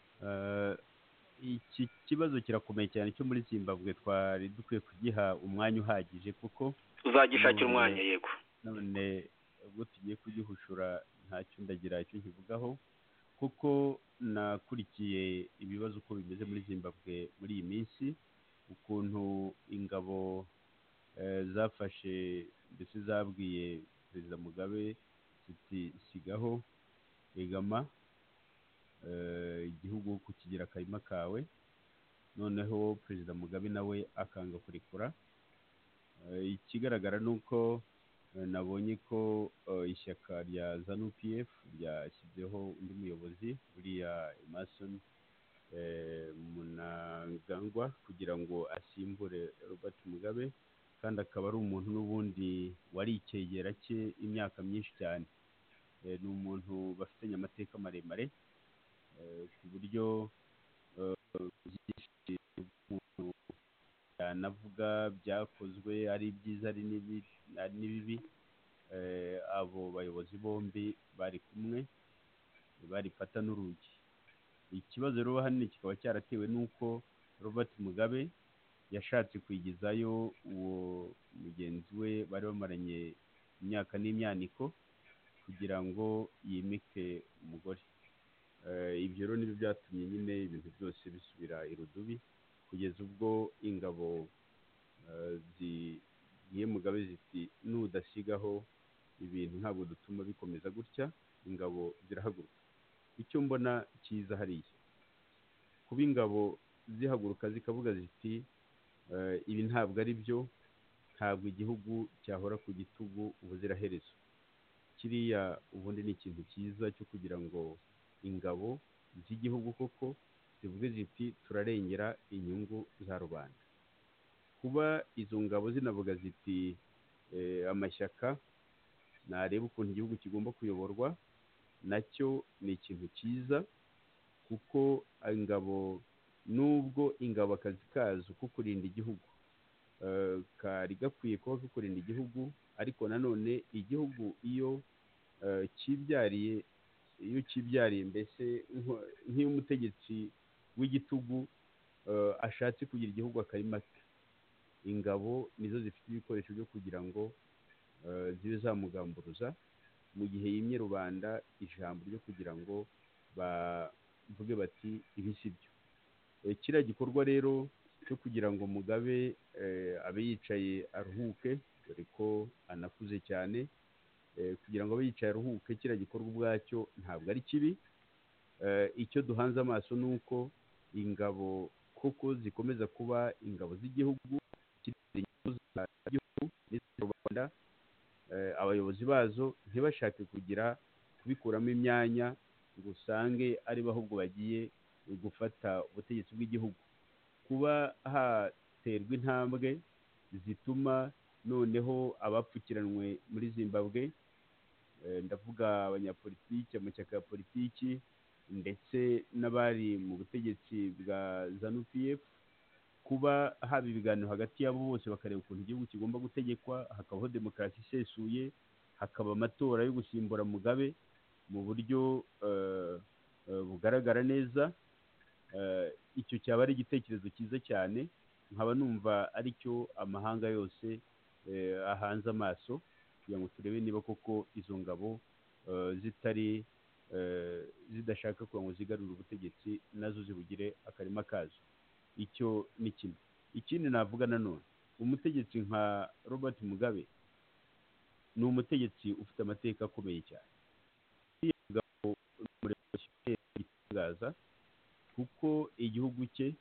[SPEAKER 3] Iki kibazo kirakomeye cyane cyo muri Zimbabwe, twari dukwiye kugiha umwanya uhagije, kuko
[SPEAKER 2] uzagishakira umwanya. Yego,
[SPEAKER 3] none ubwo tugiye kugihushura ntacyo ndagira icyo nkivugaho, kuko nakurikiye ibibazo uko bimeze muri Zimbabwe muri iyi minsi, ukuntu ingabo zafashe ndetse zabwiye Perezida Mugabe ziti sigaho egama igihugu kukigira akarima kawe, noneho Perezida Mugabe nawe akanga kurekura. Ikigaragara nuko nabonye ko ishyaka rya ZANU-PF ryashyizeho undi muyobozi, uriya Emmerson Mnangagwa, kugira ngo asimbure Robert Mugabe, kandi akaba ari umuntu n'ubundi wari icyegera cye imyaka myinshi cyane. Ni umuntu bafitanye amateka maremare, ku buryo byinshi navuga byakozwe ari byiza ari n'ibibi. Abo bayobozi bombi bari kumwe, bari fata n'urugi. Ikibazo rero hanini kikaba cyaratewe n'uko Robert Mugabe yashatse kwigizayo uwo mugenzi we bari bamaranye imyaka n'imyaniko, kugira ngo yimike umugore. Ibyo rero nibyo byatumye nyine ibintu byose bisubira irudubi, kugeza ubwo ingabo zigiye Mugabe ziti nudasigaho ibintu ntabwo dutuma bikomeza gutya. Ingabo zirahaguruka. Icyo mbona cyiza hariya, kuba ingabo zihaguruka zikavuga ziti ibi ntabwo ari byo, ntabwo igihugu cyahora ku gitugu ubuziraherezo. Kiriya ubundi ni ikintu cyiza cyo kugira ngo ingabo z'igihugu koko zivuge ziti turarengera inyungu za rubanda. Kuba izo ngabo zinavuga ziti amashyaka nareba ukuntu igihugu kigomba kuyoborwa, nacyo ni ikintu cyiza, kuko ingabo, nubwo ingabo akazi kazo ko kurinda igihugu kari gakwiye kuba ko kurinda igihugu, ariko nanone igihugu iyo kibyariye mbese nk'iyo umutegetsi w'igitugu ashatse kugira igihugu akarima ke, ingabo nizo zifite ibikoresho byo kugira ngo zibe zamugamburuza mu gihe yimye rubanda ijambo ryo kugira ngo bavuge bati ibi si byo. Kiriya gikorwa rero cyo kugira ngo Mugabe abe yicaye aruhuke, dore ko anakuze cyane, kugira ngo abe yicaye aruhuke, kiriya gikorwa ubwacyo ntabwo ari kibi. Icyo duhanze amaso ni uko ingabo koko zikomeza kuba ingabo z'igihugu, Rwanda, abayobozi bazo ntibashake kubikuramo imyanya ngo usange ari bo ahubwo bagiye gufata ubutegetsi bw'igihugu. Kuba haterwa intambwe zituma noneho abapfukiranwe muri Zimbabwe, ndavuga abanyapolitiki, amashyaka ya politiki, ndetse n'abari mu butegetsi bwa ZANU-PF, kuba haba ibiganiro hagati yabo bose bakareba ukuntu igihugu kigomba gutegekwa, hakabaho demokarasi isesuye, hakaba amatora yo gusimbura Mugabe mu buryo bugaragara neza. Icyo cyaba ari igitekerezo cyiza cyane, nkaba numva aricyo amahanga yose ahanze amaso, kugira ngo turebe niba koko izo ngabo zidashaka kugira ngo zigarure ubutegetsi nazo zibugire akarima kazo. Icyo ni kimwe. Ikindi navuga nanone, umutegetsi nka Robert Mugabe ni umutegetsi ufite amateka akomeye cyane. Igitangaza kuko igihugu cye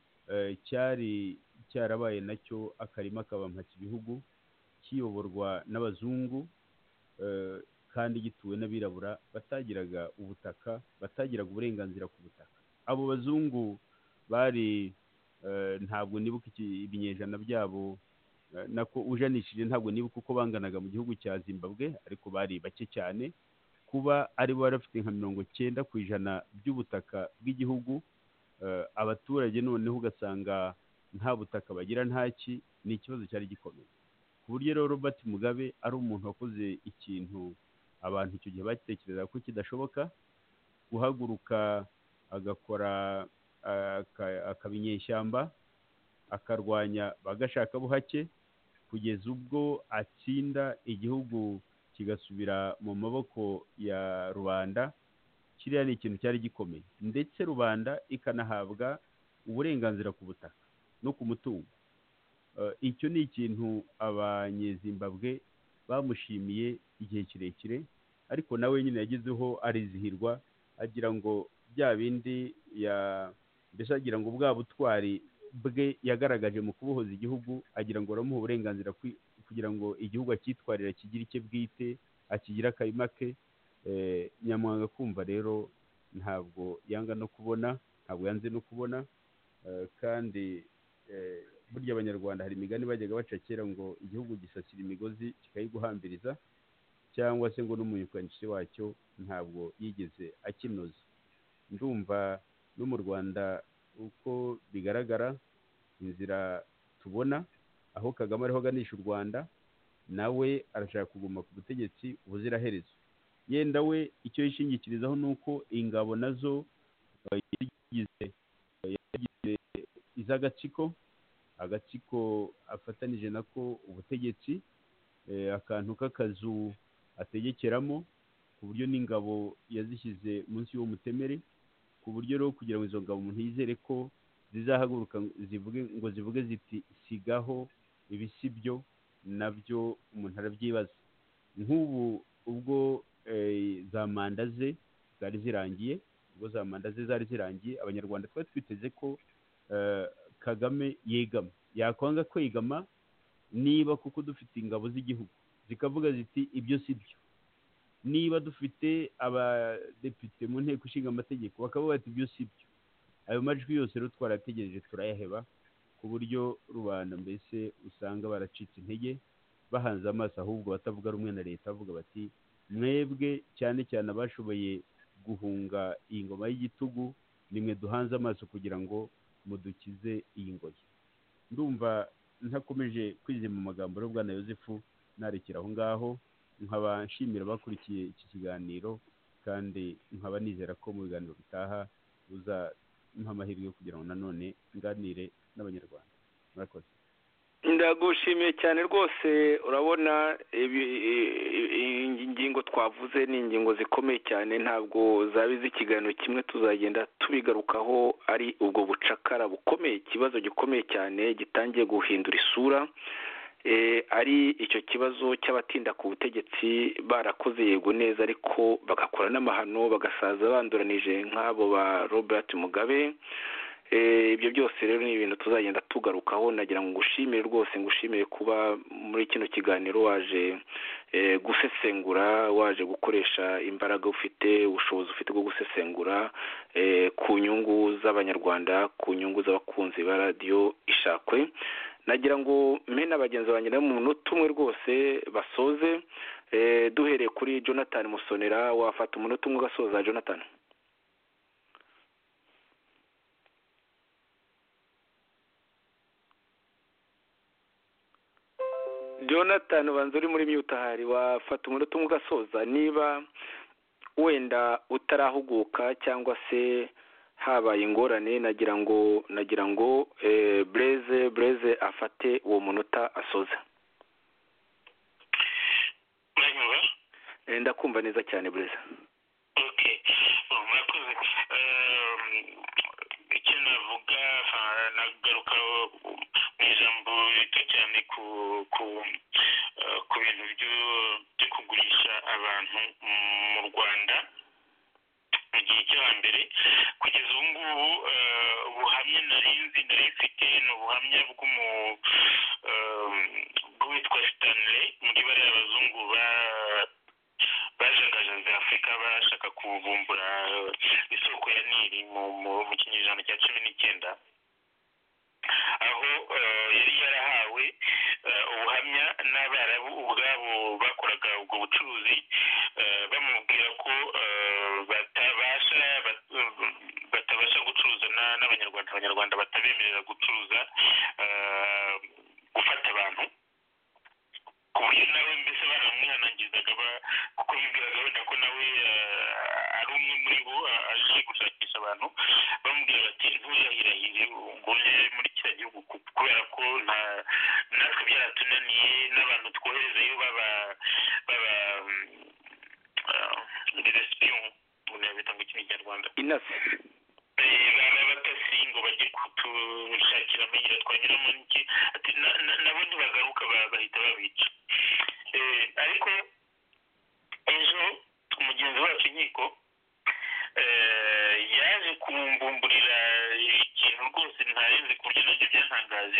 [SPEAKER 3] cyari cyarabaye nacyo akarima kabampatse ibihugu, kiyoborwa n'abazungu kandi gituwe n'abirabura batagiraga ubutaka, batagiraga uburenganzira ku butaka. Abo bazungu bari ntabwo nibuka ibinyejana byabo, nako ujanishije ntabwo nibuka uko banganaga mu gihugu cya Zimbabwe, ariko bari bake cyane. Kuba ari bo bafite nka 90% by'ubutaka bw'igihugu, abaturage noneho ugasanga nta butaka bagira ntaki, ni ikibazo cyari gikomeye. Ku buryo rero Robert Mugabe ari umuntu wakoze ikintu abantu icyo gihe batekerezaga ko kidashoboka, guhaguruka agakora akabinyeshyamba, akarwanya bagashaka buhake, kugeza ubwo atsinda igihugu kigasubira mu maboko ya rubanda. Kiriya ni ikintu cyari gikomeye, ndetse rubanda ikanahabwa uburenganzira ku butaka no ku mutungo. Icyo ni ikintu abanyezimbabwe bamushimiye igihe kirekire, ariko nawe nyine yagezeho arizihirwa, agira ngo bya bindi mbese agira ngo bwa butwari bwe yagaragaje mu kubohoza igihugu, agira ngo aramuha uburenganzira kugira ngo igihugu akitwarira kigire icye bwite, akigira akarima ke. Nyamwanga kumva rero ntabwo yanga no kubona, ntabwo yanze no kubona. Kandi burya abanyarwanda hari imigani bajyaga baca kera ngo igihugu gisasira imigozi kikayiguhambiriza, cyangwa se ngo n'umunyukanishi wacyo ntabwo yigeze akinoza. Ndumva no mu Rwanda uko bigaragara, inzira tubona aho Kagame ariho aganisha u Rwanda, nawe arashaka kuguma ku butegetsi ubuziraherezo. Yenda we icyo yishingikirizaho ni uko ingabo nazo yagize iz'agatsiko afatanije nako ubutegetsi, akantu k'akazu ategekeramo, ku buryo n'ingabo yazishyize munsi y'uwo mutemeri, ku buryo rero kugira ngo izo ngabo umuntu yizere ko zizahaguruka zivuge ziti sigaho ibisi byo, nabyo umuntu arabyibaza. Nk'ubu ubwo za manda ze zari zirangiye, abanyarwanda twari twiteze ko Kagame yegama, yakwanga kwegama niba kuko dufite ingabo z'igihugu zikavuga ziti ibyo si byo, niba dufite abadepite mu nteko ishinga amategeko bakavuga bati ibyo si byo. Ayo majwi yose rero twarategereje turayaheba, ku buryo rubanda mbese usanga baracitse intege, bahanze amaso ahubwo batavuga rumwe na leta, bavuga bati mwebwe cyane cyane abashoboye guhunga iyi ngoma y'igitugu, nimwe duhanze amaso kugira ngo mudukize iyi ngoyi. Ndumva ntakomeje kwizima mu magambo rero Bwana Yozefu, narekera aho ngaho, nkaba nshimira abakurikiye iki kiganiro, kandi nkaba nizera ko mu biganiro bitaha uzampa amahirwe yo kugira ngo nanone nganire n'abanyarwanda. Murakoze.
[SPEAKER 2] Ndagushimiye cyane rwose. Urabona ingingo twavuze ni ingingo zikomeye cyane, ntabwo zaba iz'ikiganiro kimwe, tuzagenda tubigarukaho. Ari ubwo bucakara bukomeye, ikibazo gikomeye cyane gitangiye guhindura isura, ari icyo kibazo cy'abatinda ku butegetsi, barakoze yego neza ariko bagakora n'amahano, bagasaza banduranije nk'abo ba Robert Mugabe. Ibyo byose rero ni ibintu tuzagenda tugarukaho. Nagira ngo ngushimire rwose, ngushimire kuba muri kino kiganiro waje gusesengura, waje gukoresha imbaraga ufite, ubushobozi ufite bwo gusesengura ku nyungu z'abanyarwanda, ku nyungu z'abakunzi ba radiyo Ishakwe. Nagira ngo mpe na bagenzi banjye mu munota umwe rwose basoze, duhereye kuri Jonathan Musonera. Wafata umunota umwe ugasoza, Jonathan? Jonathan ubanza uri muri myutahari wafata umunota umwe ugasoza niba wenda utarahuguka cyangwa se habaye ingorane nagira ngo Blaise afate uwo munota asoza. Ndakumva neza cyane Blaise.
[SPEAKER 4] Okay. Murakoze. Icyo navuga nagaruka mu ijambo rito cyane ku bintu byo kugurisha abantu mu Rwanda mu gihe cyo hambere kugeza ubu ngubu ubuhamya nari mfite ni ubuhamya bw'uwitwa Stanley muri bariya abazungu bajagajaze Afurika bashaka kuvumbura isoko ya Nili mu kinyejana cya 19 aho yari yarahawe ubuhamya n'Abarabu ubwabo bakoraga ubwo bucuruzi bamubwira ko batabasha gucuruza n'Abanyarwanda batabemerera gucuruza gufata abantu ku buryo nawe mbese baramwihanangizaga kuko bibwiraga wenda ko nawe ari umwe muri bo aje gushakisha abantu bamubwira bati ntuzahirahire ugumye muri kiriya gihugu kubera ko natwe byaratunaniye n'abantu twoherezayo baba respion unabita ngo iki Kinyarwanda
[SPEAKER 2] inase
[SPEAKER 4] batasi ngo bajye kutushakira amayira twanyuramo n'iki ati nabo ntibagaruka bahita babica ariko ejo umugenzi wacu inkiko yaje kumbumburira ikintu rwose ntarenze ku buryo nanjye byantangaje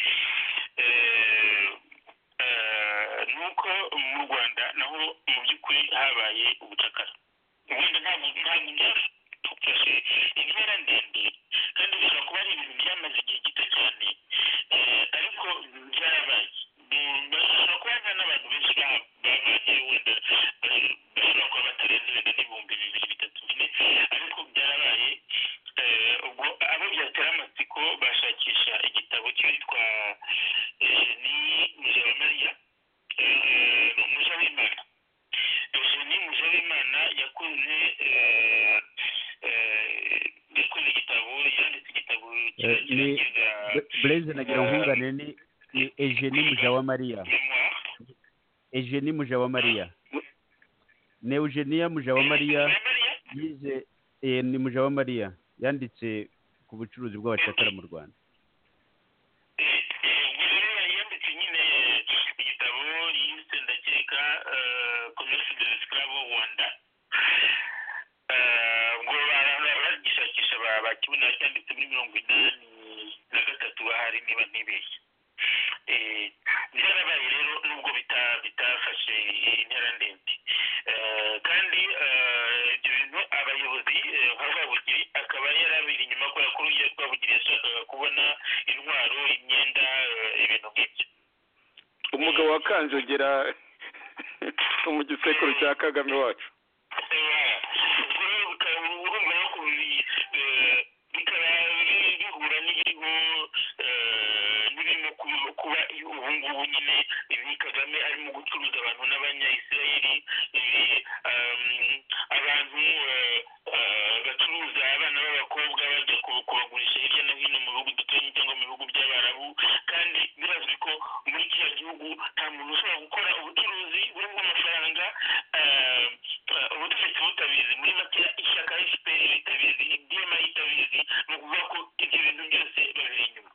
[SPEAKER 4] nuko mu Rwanda naho mu by'ukuri habaye ubucakara ubundi ntabwo byafashe intera ndende kandi bishobora kuba ari ibintu byamaze igihe gito cyane ariko byarabaye bashobora kuba nta n'abantu benshi babaye wenda bashobora kuba batarenze wenda n'ibihumbi 2-3 ariko byarabaye ubwo abo byatera amatsiko bashakisha igitabo cyitwa ni Mujawamariya Mujawimana Eugenie Mujawimana yakoze igitabo yanditse igitabo
[SPEAKER 3] Blaise nagira nkungane ni Eugenie Mujawamariya Eugenie Mujawamariya ne Eugenia Mujawamariya yize ni Mujawamariya yanditse ku bucuruzi bw'abacakara mu Rwanda.
[SPEAKER 4] yanditse nyine igitabo yise ndakeka commerce de l'esclave au Rwanda ngo baragishakisha bakibona cyanditse muri 1983 bahari niba ntibeshye byarabaye rero nubwo bitafashe intera ndende kandi ibyo bintu abayobozi nka Rwabugiri akaba yarabiri inyuma ko yakuriye Rwabugiri yashakaga kubona intwaro imyenda ibintu nk'ibyo
[SPEAKER 2] umugabo wa Kanjogera mu gisekuru cya Kagame wacu bihura n'ibirimo kuba ubu ngubu nyine ibi Kagame arimo gucuruza abantu n'Abanyayisiraheli abantu bacuruza abana b'abakobwa bajya kubagurisha hirya no hino mu bihugu duturanye cyangwa mu bihugu by'Abarabu kandi birazwi ko muri kiriya gihugu nta muntu ushobora gukora ubucuruzi burimo amafaranga ubutegetsi butabizi muri make ishyaka FPR ritabizi DMA itabizi ni ukuvuga ko ibyo bintu byose babiri inyuma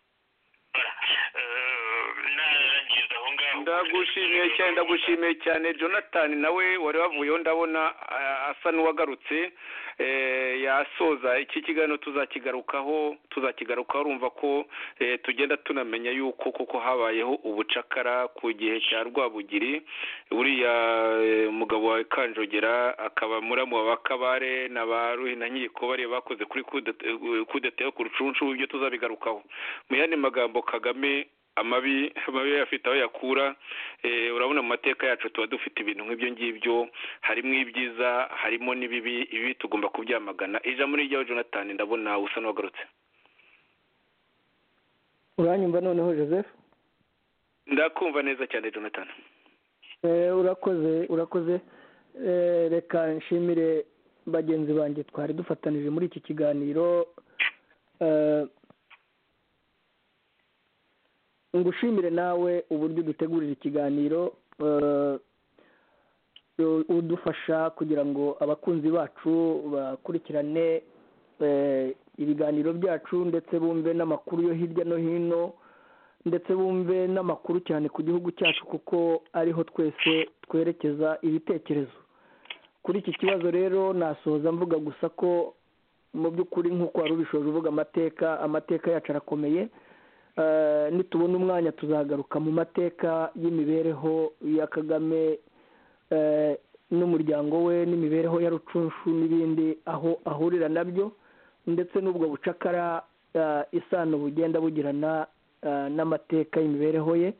[SPEAKER 2] narangiza aho ngaho ndagushimiye cyane Jonathan nawe wari wavuyeho ndabona asa n'uwagarutse yasoza iki kiganiro tuzakigarukaho urumva ko tugenda tunamenya yuko koko habayeho ubucakara ku gihe cya Rwabugiri uriya mugabo wa Kanjogera akaba muramu wa Bakabare na ba Ruhinankiko bari bakoze kuri kudete ku Rucunshu ibyo tuzabigarukaho mu yandi magambo Kagame amabi afite aho yakura urabona mu mateka yacu tuba dufite ibintu nk'ibyo ngibyo harimo ibyiza harimo n'ibibi ibi tugomba kubyamagana ijambo muri ryawe Jonathan ndabona usa n'uwagarutse
[SPEAKER 5] uranyumva noneho Joseph
[SPEAKER 2] ndakumva neza cyane Jonathan.
[SPEAKER 5] urakoze reka nshimire bagenzi banjye twari dufatanije muri iki kiganiro, ngushimire nawe uburyo dutegurira ikiganiro udufasha kugira ngo abakunzi bacu bakurikirane ibiganiro byacu ndetse bumve n'amakuru yo hirya no hino, ndetse bumve n'amakuru cyane ku gihugu cyacu kuko ariho twese twerekeza ibitekerezo. Kuri iki kibazo rero nasoza mvuga gusa ko mu by'ukuri nk'uko wari ubishoje uvuga amateka yacu arakomeye. Nitubona umwanya tuzagaruka mu mateka y'imibereho ya Kagame n'umuryango we n'imibereho ya Rucunshu n'ibindi aho ahurira nabyo, ndetse n'ubwo bucakara isano bugenda bugirana n'amateka y'imibereho ye.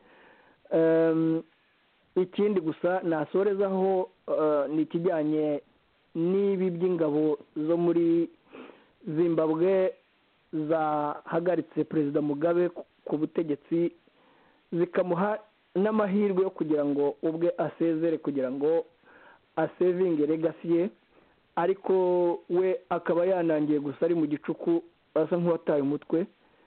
[SPEAKER 5] Ikindi gusa nasorezaho ni ikijyanye n'ibi by'ingabo zo muri Zimbabwe zahagaritse Perezida Mugabe ku butegetsi, zikamuha n'amahirwe yo kugira ngo ubwe asezere kugira ngo asevinge legacy ye, ariko we akaba yanangiye gusa ari mu gicuku asa nk'uwataye umutwe.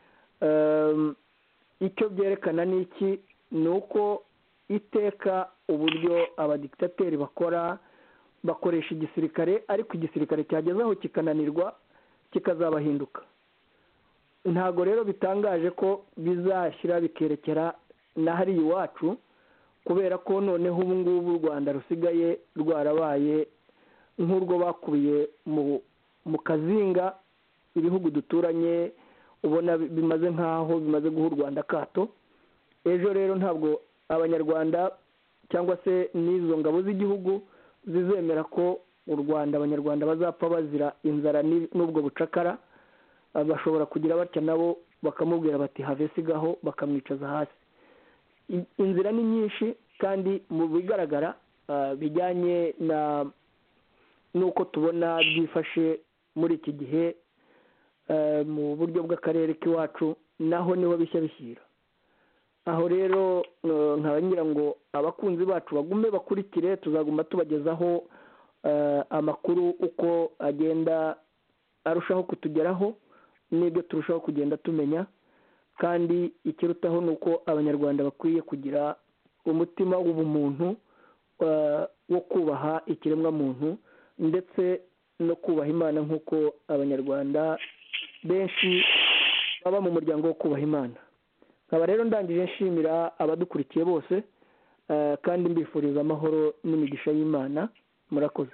[SPEAKER 5] Icyo byerekana ni iki? Ni uko iteka uburyo abadikitateri bakora bakoresha igisirikare, ariko igisirikare cyageze aho kikananirwa kikazabahinduka. Ntago rero bitangaje ko bizashyira bikerekera na hariya iwacu, kubera ko noneho ubu ngubu u Rwanda rusigaye rwarabaye nk'urwo bakubiye mu kazinga ibihugu duturanye, ubona bimaze nk'aho bimaze guha u Rwanda akato. Ejo rero ntabwo abanyarwanda cyangwa se n'izo ngabo z'igihugu zizemera ko u Rwanda abanyarwanda bazapfa bazira inzara n'ubwo bucakara. Bashobora kugira batya nabo bakamubwira bati have sigaho, bakamwicaza hasi. Inzira ni nyinshi kandi mu bigaragara bijyanye n'uko tubona byifashe muri iki gihe mu buryo bw'akarere k'iwacu, naho niho bishya bishyira. Aho rero nkaba ngira ngo abakunzi bacu bagume bakurikire, tuzaguma tubagezaho amakuru uko agenda arushaho kutugeraho n'ibyo turushaho kugenda tumenya. Kandi ikirutaho ni uko abanyarwanda bakwiye kugira umutima w'ubumuntu wo kubaha ikiremwa muntu ndetse no kubaha Imana, nk'uko abanyarwanda benshi baba mu muryango wo kubaha Imana. Nkaba rero ndangije nshimira abadukurikiye bose kandi mbifuriza amahoro n'imigisha y'Imana. Murakoze.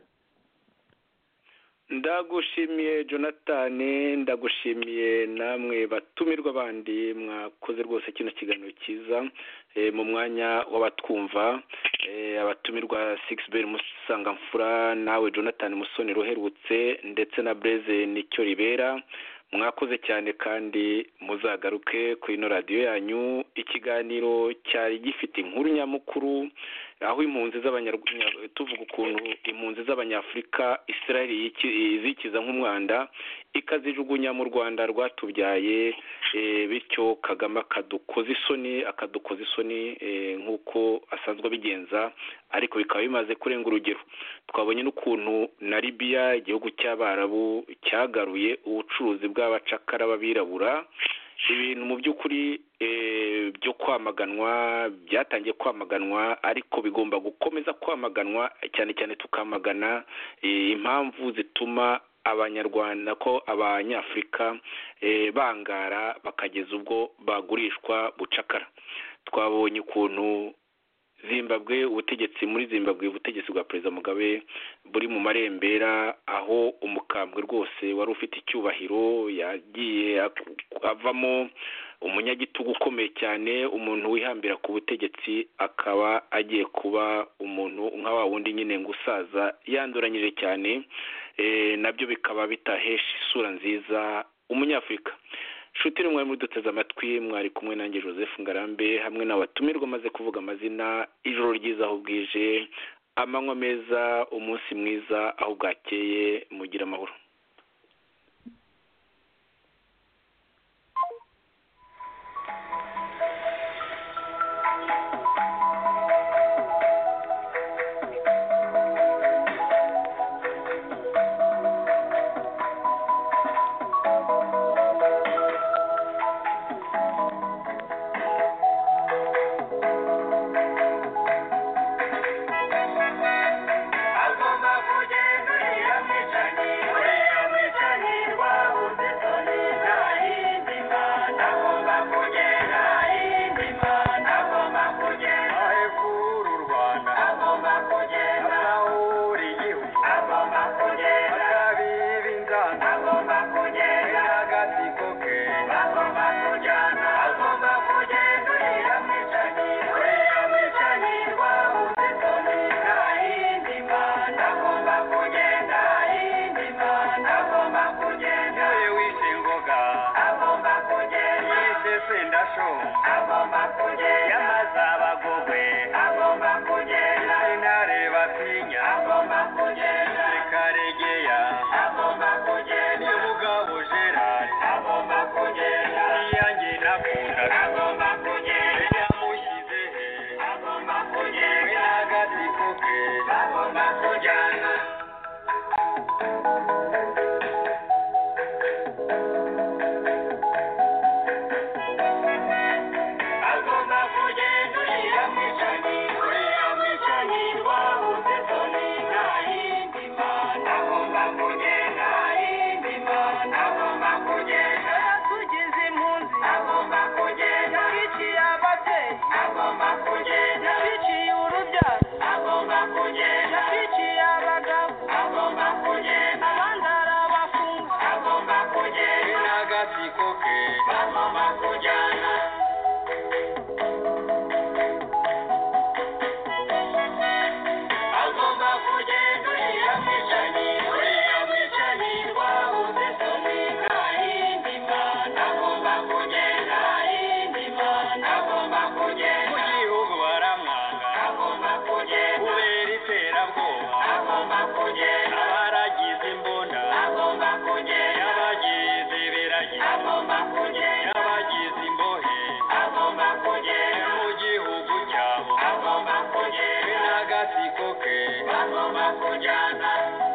[SPEAKER 2] Ndagushimiye Jonathan, ndagushimiye namwe batumirwa bandi mwakoze rwose kino kiganiro cyiza mu mwanya w'abatwumva, abatumirwa Sixbert Musangamfura, nawe Jonathan Musonero uherutse, ndetse na Blaise Nicyo Ribera. Mwakoze cyane kandi muzagaruke ku ino radiyo yanyu. Ikiganiro cyari gifite inkuru nyamukuru, aho impunzi z'abanyarwanda tuvuga ukuntu impunzi z'abanyafurika Israel izikiza nk'umwanda ikazijugunya mu Rwanda rwatubyaye, bityo Kagame akadukoza isoni nk'uko asanzwe abigenza, ariko bikaba bimaze kurenga urugero. Twabonye n'ukuntu na Libya, igihugu cy'Abarabu, cyagaruye ubucuruzi bw'abacakara b'abirabura. Ibintu mu by'ukuri byo kwamaganwa, byatangiye kwamaganwa, ariko bigomba gukomeza kwamaganwa, cyane cyane tukamagana impamvu zituma abanyarwanda ko abanyafurika bangara bakageza ubwo bagurishwa bucakara. Twabonye ukuntu Zimbabwe, ubutegetsi muri Zimbabwe, ubutegetsi bwa Perezida Mugabe buri mu marembera, aho umukambwe rwose wari ufite icyubahiro yagiye avamo umunyagitugu ukomeye cyane, umuntu wihambira ku butegetsi, akaba agiye kuba umuntu nka wa wundi nyine ngo usaza yanduranyije cyane. Nabyo bikaba bitahesha isura nziza umunyafurika. Nshuti n'umwe muri duteze amatwi, mwari kumwe nanjye Joseph Ngarambe hamwe n'abatumirwa maze kuvuga amazina. Ijoro ryiza aho bwije, amanywa meza, umunsi mwiza aho bwakeye, mugira amahoro.
[SPEAKER 6] amasho agomba kugenda y'amazabagogwe agomba kugenda intare batinya agomba kugenda Karegeya agomba kugenda y'umugabo Gerard agomba kugenda iyanjye nakunda agomba kugenda yamushyize he agomba kugenda n'agatsiko ke agomba kujyana agomba kugenda uriya mwicanyi rwabuze soni nta yindi mana agomba kugenda yindi mana agomba kugenda yatugize impunzi agomba kugenda yiciye ababyeyi agomba kugenda yiciye urubyaro agomba kugenda yiciye abagabo agomba kugenda abandi arabafunga agomba kugenda n'agatsiko ke agomba kujyana agomba kugenda uriya mwicanyi rwabuze soni nta yindi mana agomba kugenda yindi mana agomba kugenda mu gihugu baramwanga agomba kugenda kubera iterabwoba agomba kugenda abaragize imbunda agomba kugenda y'abagize ibiragi agomba kugenda y'abagize imbohe agomba kugenda mu gihugu cyabo agomba kugenda n'agatsiko ke agomba kujyana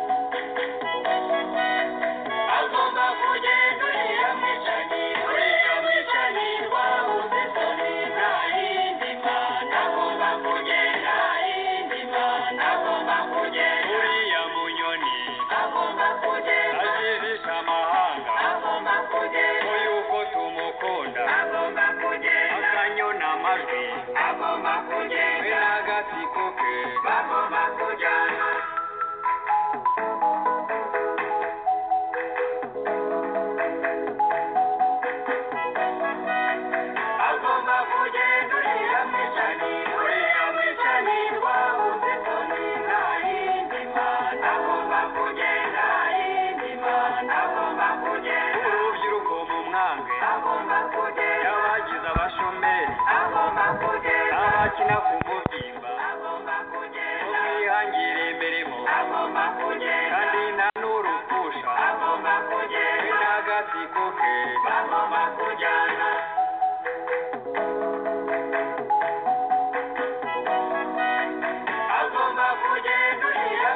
[SPEAKER 6] agomba kugenda uriya mwicanyi rwabuze soni nta yindi mana agomba kugenda yindi mana agomba kugenda uriya munyoni agomba kugenda azizisha amahanga agomba kugenda yuko tumukunda agomba kugenda akanyona amajwi agomba kugenda n'agatsiko ke agomba kujyana agomba kugenda uriya mwicanyi rwabuze soni nta yindi mana agomba kugenda yindi mana agomba kugenda urubyiruko mu mwange agomba kugenda y'abagize abashomeri agomba kugenda abakina ku mubyimba agomba kugenda umwihangire imirimo agomba kugenda kandi nta n'urupfusha agomba kugenda n'agatsiko ke agomba kujyana agomba kugenda uriya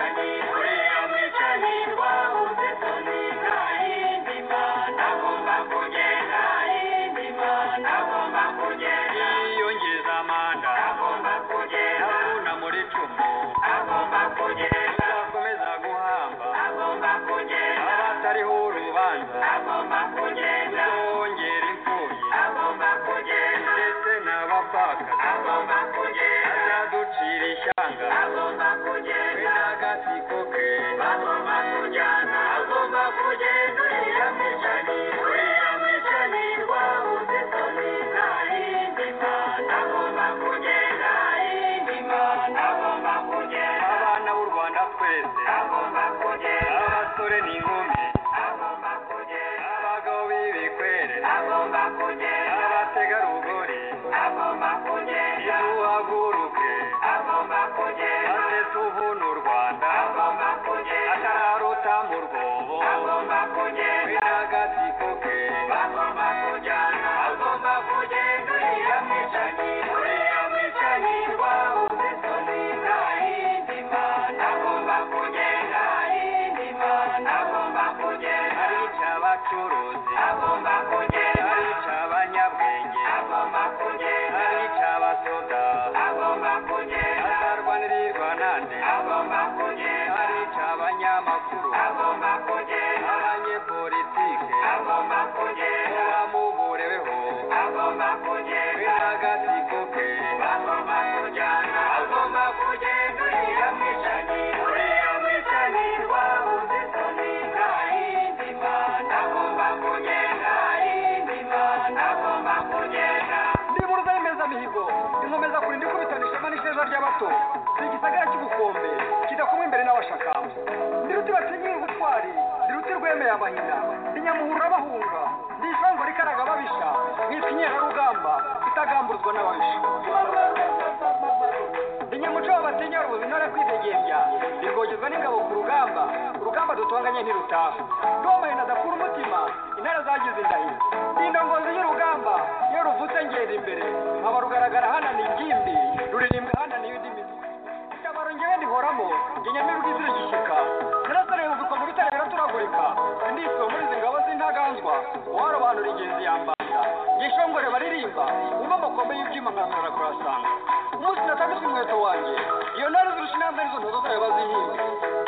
[SPEAKER 6] mwicanyi rwabuze soni nta yindi mana agomba kugenda yindi mana agomba kugenda yiyongeza amanda agomba kugenda abuna muri cumu agomba kugenda akomeza guhamba agomba kugenda abatariho urubanza agomba kugenda yongera imfubyi agomba kugenda ndetse n'abapfaka agomba kugenda azaducira ishyanga agomba kugenda n'agatsiko ke agomba kujyana agomba kugenda uriya mwicanyi rwabuze soni nta yindi mana agomba kugenda yindi mana agomba kugenda abana b'u Rwanda twese agomba kugenda abasore n'inkumi agomba kugenda abagabo b'ibikwere agomba kugenda abategarugori agomba kugenda duhaguruke agomba kugenda maze tuvune u Rwanda agomba kugenda atararuta mu rwobo agomba kugenda n'agatsiko ke agomba kujyana agomba kugenda uriya mwicanyi rwabuze soni nta yindi mana agomba kugenda yindi mana agomba kugenda arica abacuruzi agomba kugenda arica abanyabwenge agomba kugenda arica abasoda agomba kugenda azarwanirirwa nande agomba kugenda arica abanyamakuru agomba kugenda abanyepolitike agomba kugenda bamubureweho agomba kugenda n'agatsiko ke agomba kujyana agomba kugenda uriya mwicanyi rwabuze soni nta yindi mana agomba kugenda yindi mana agomba kugenda ndiburuza y'imezamihigo inkomeza kurinda ikubitanisha n'isheja ry'abato igisagara cy'ubukombe kidakumwe imbere n'abashakamba ndiruti batinyira ubutwari ndiruti rwemeye abahina ndi nyamuhurura bahunga ndi ndi ishongo rikaraga ababisha nkitwa inkerarugamba itagamburuzwa n'ababisha ndi nyamuco w'abatinya rubuzi intore kwidegembya ndirwogezwa n'ingabo ku rugamba urugamba dutonganye ntirutaha rwomaye nadakura umutima intare zagize indahiro indongozi y'urugamba iyo ruvutse ngenda imbere nkaba rugaragara hananiye ingimbi ruririmba hananiye indi mitwe itabaro ngewe ndihoramo inyamiruga izira igishyika narasarewe ubikwa mu bitare biraturagurika ndiswe muri izi ngabo z'intaganzwa uwarobanura ingenzi yambaza ngishongore baririmba umva amakombe y'ibyuma nkamara kurasanga umunsi natambitse umuheto wanjye iyo ntare zirusha intambwe nizo ntozo zayo bazihimbye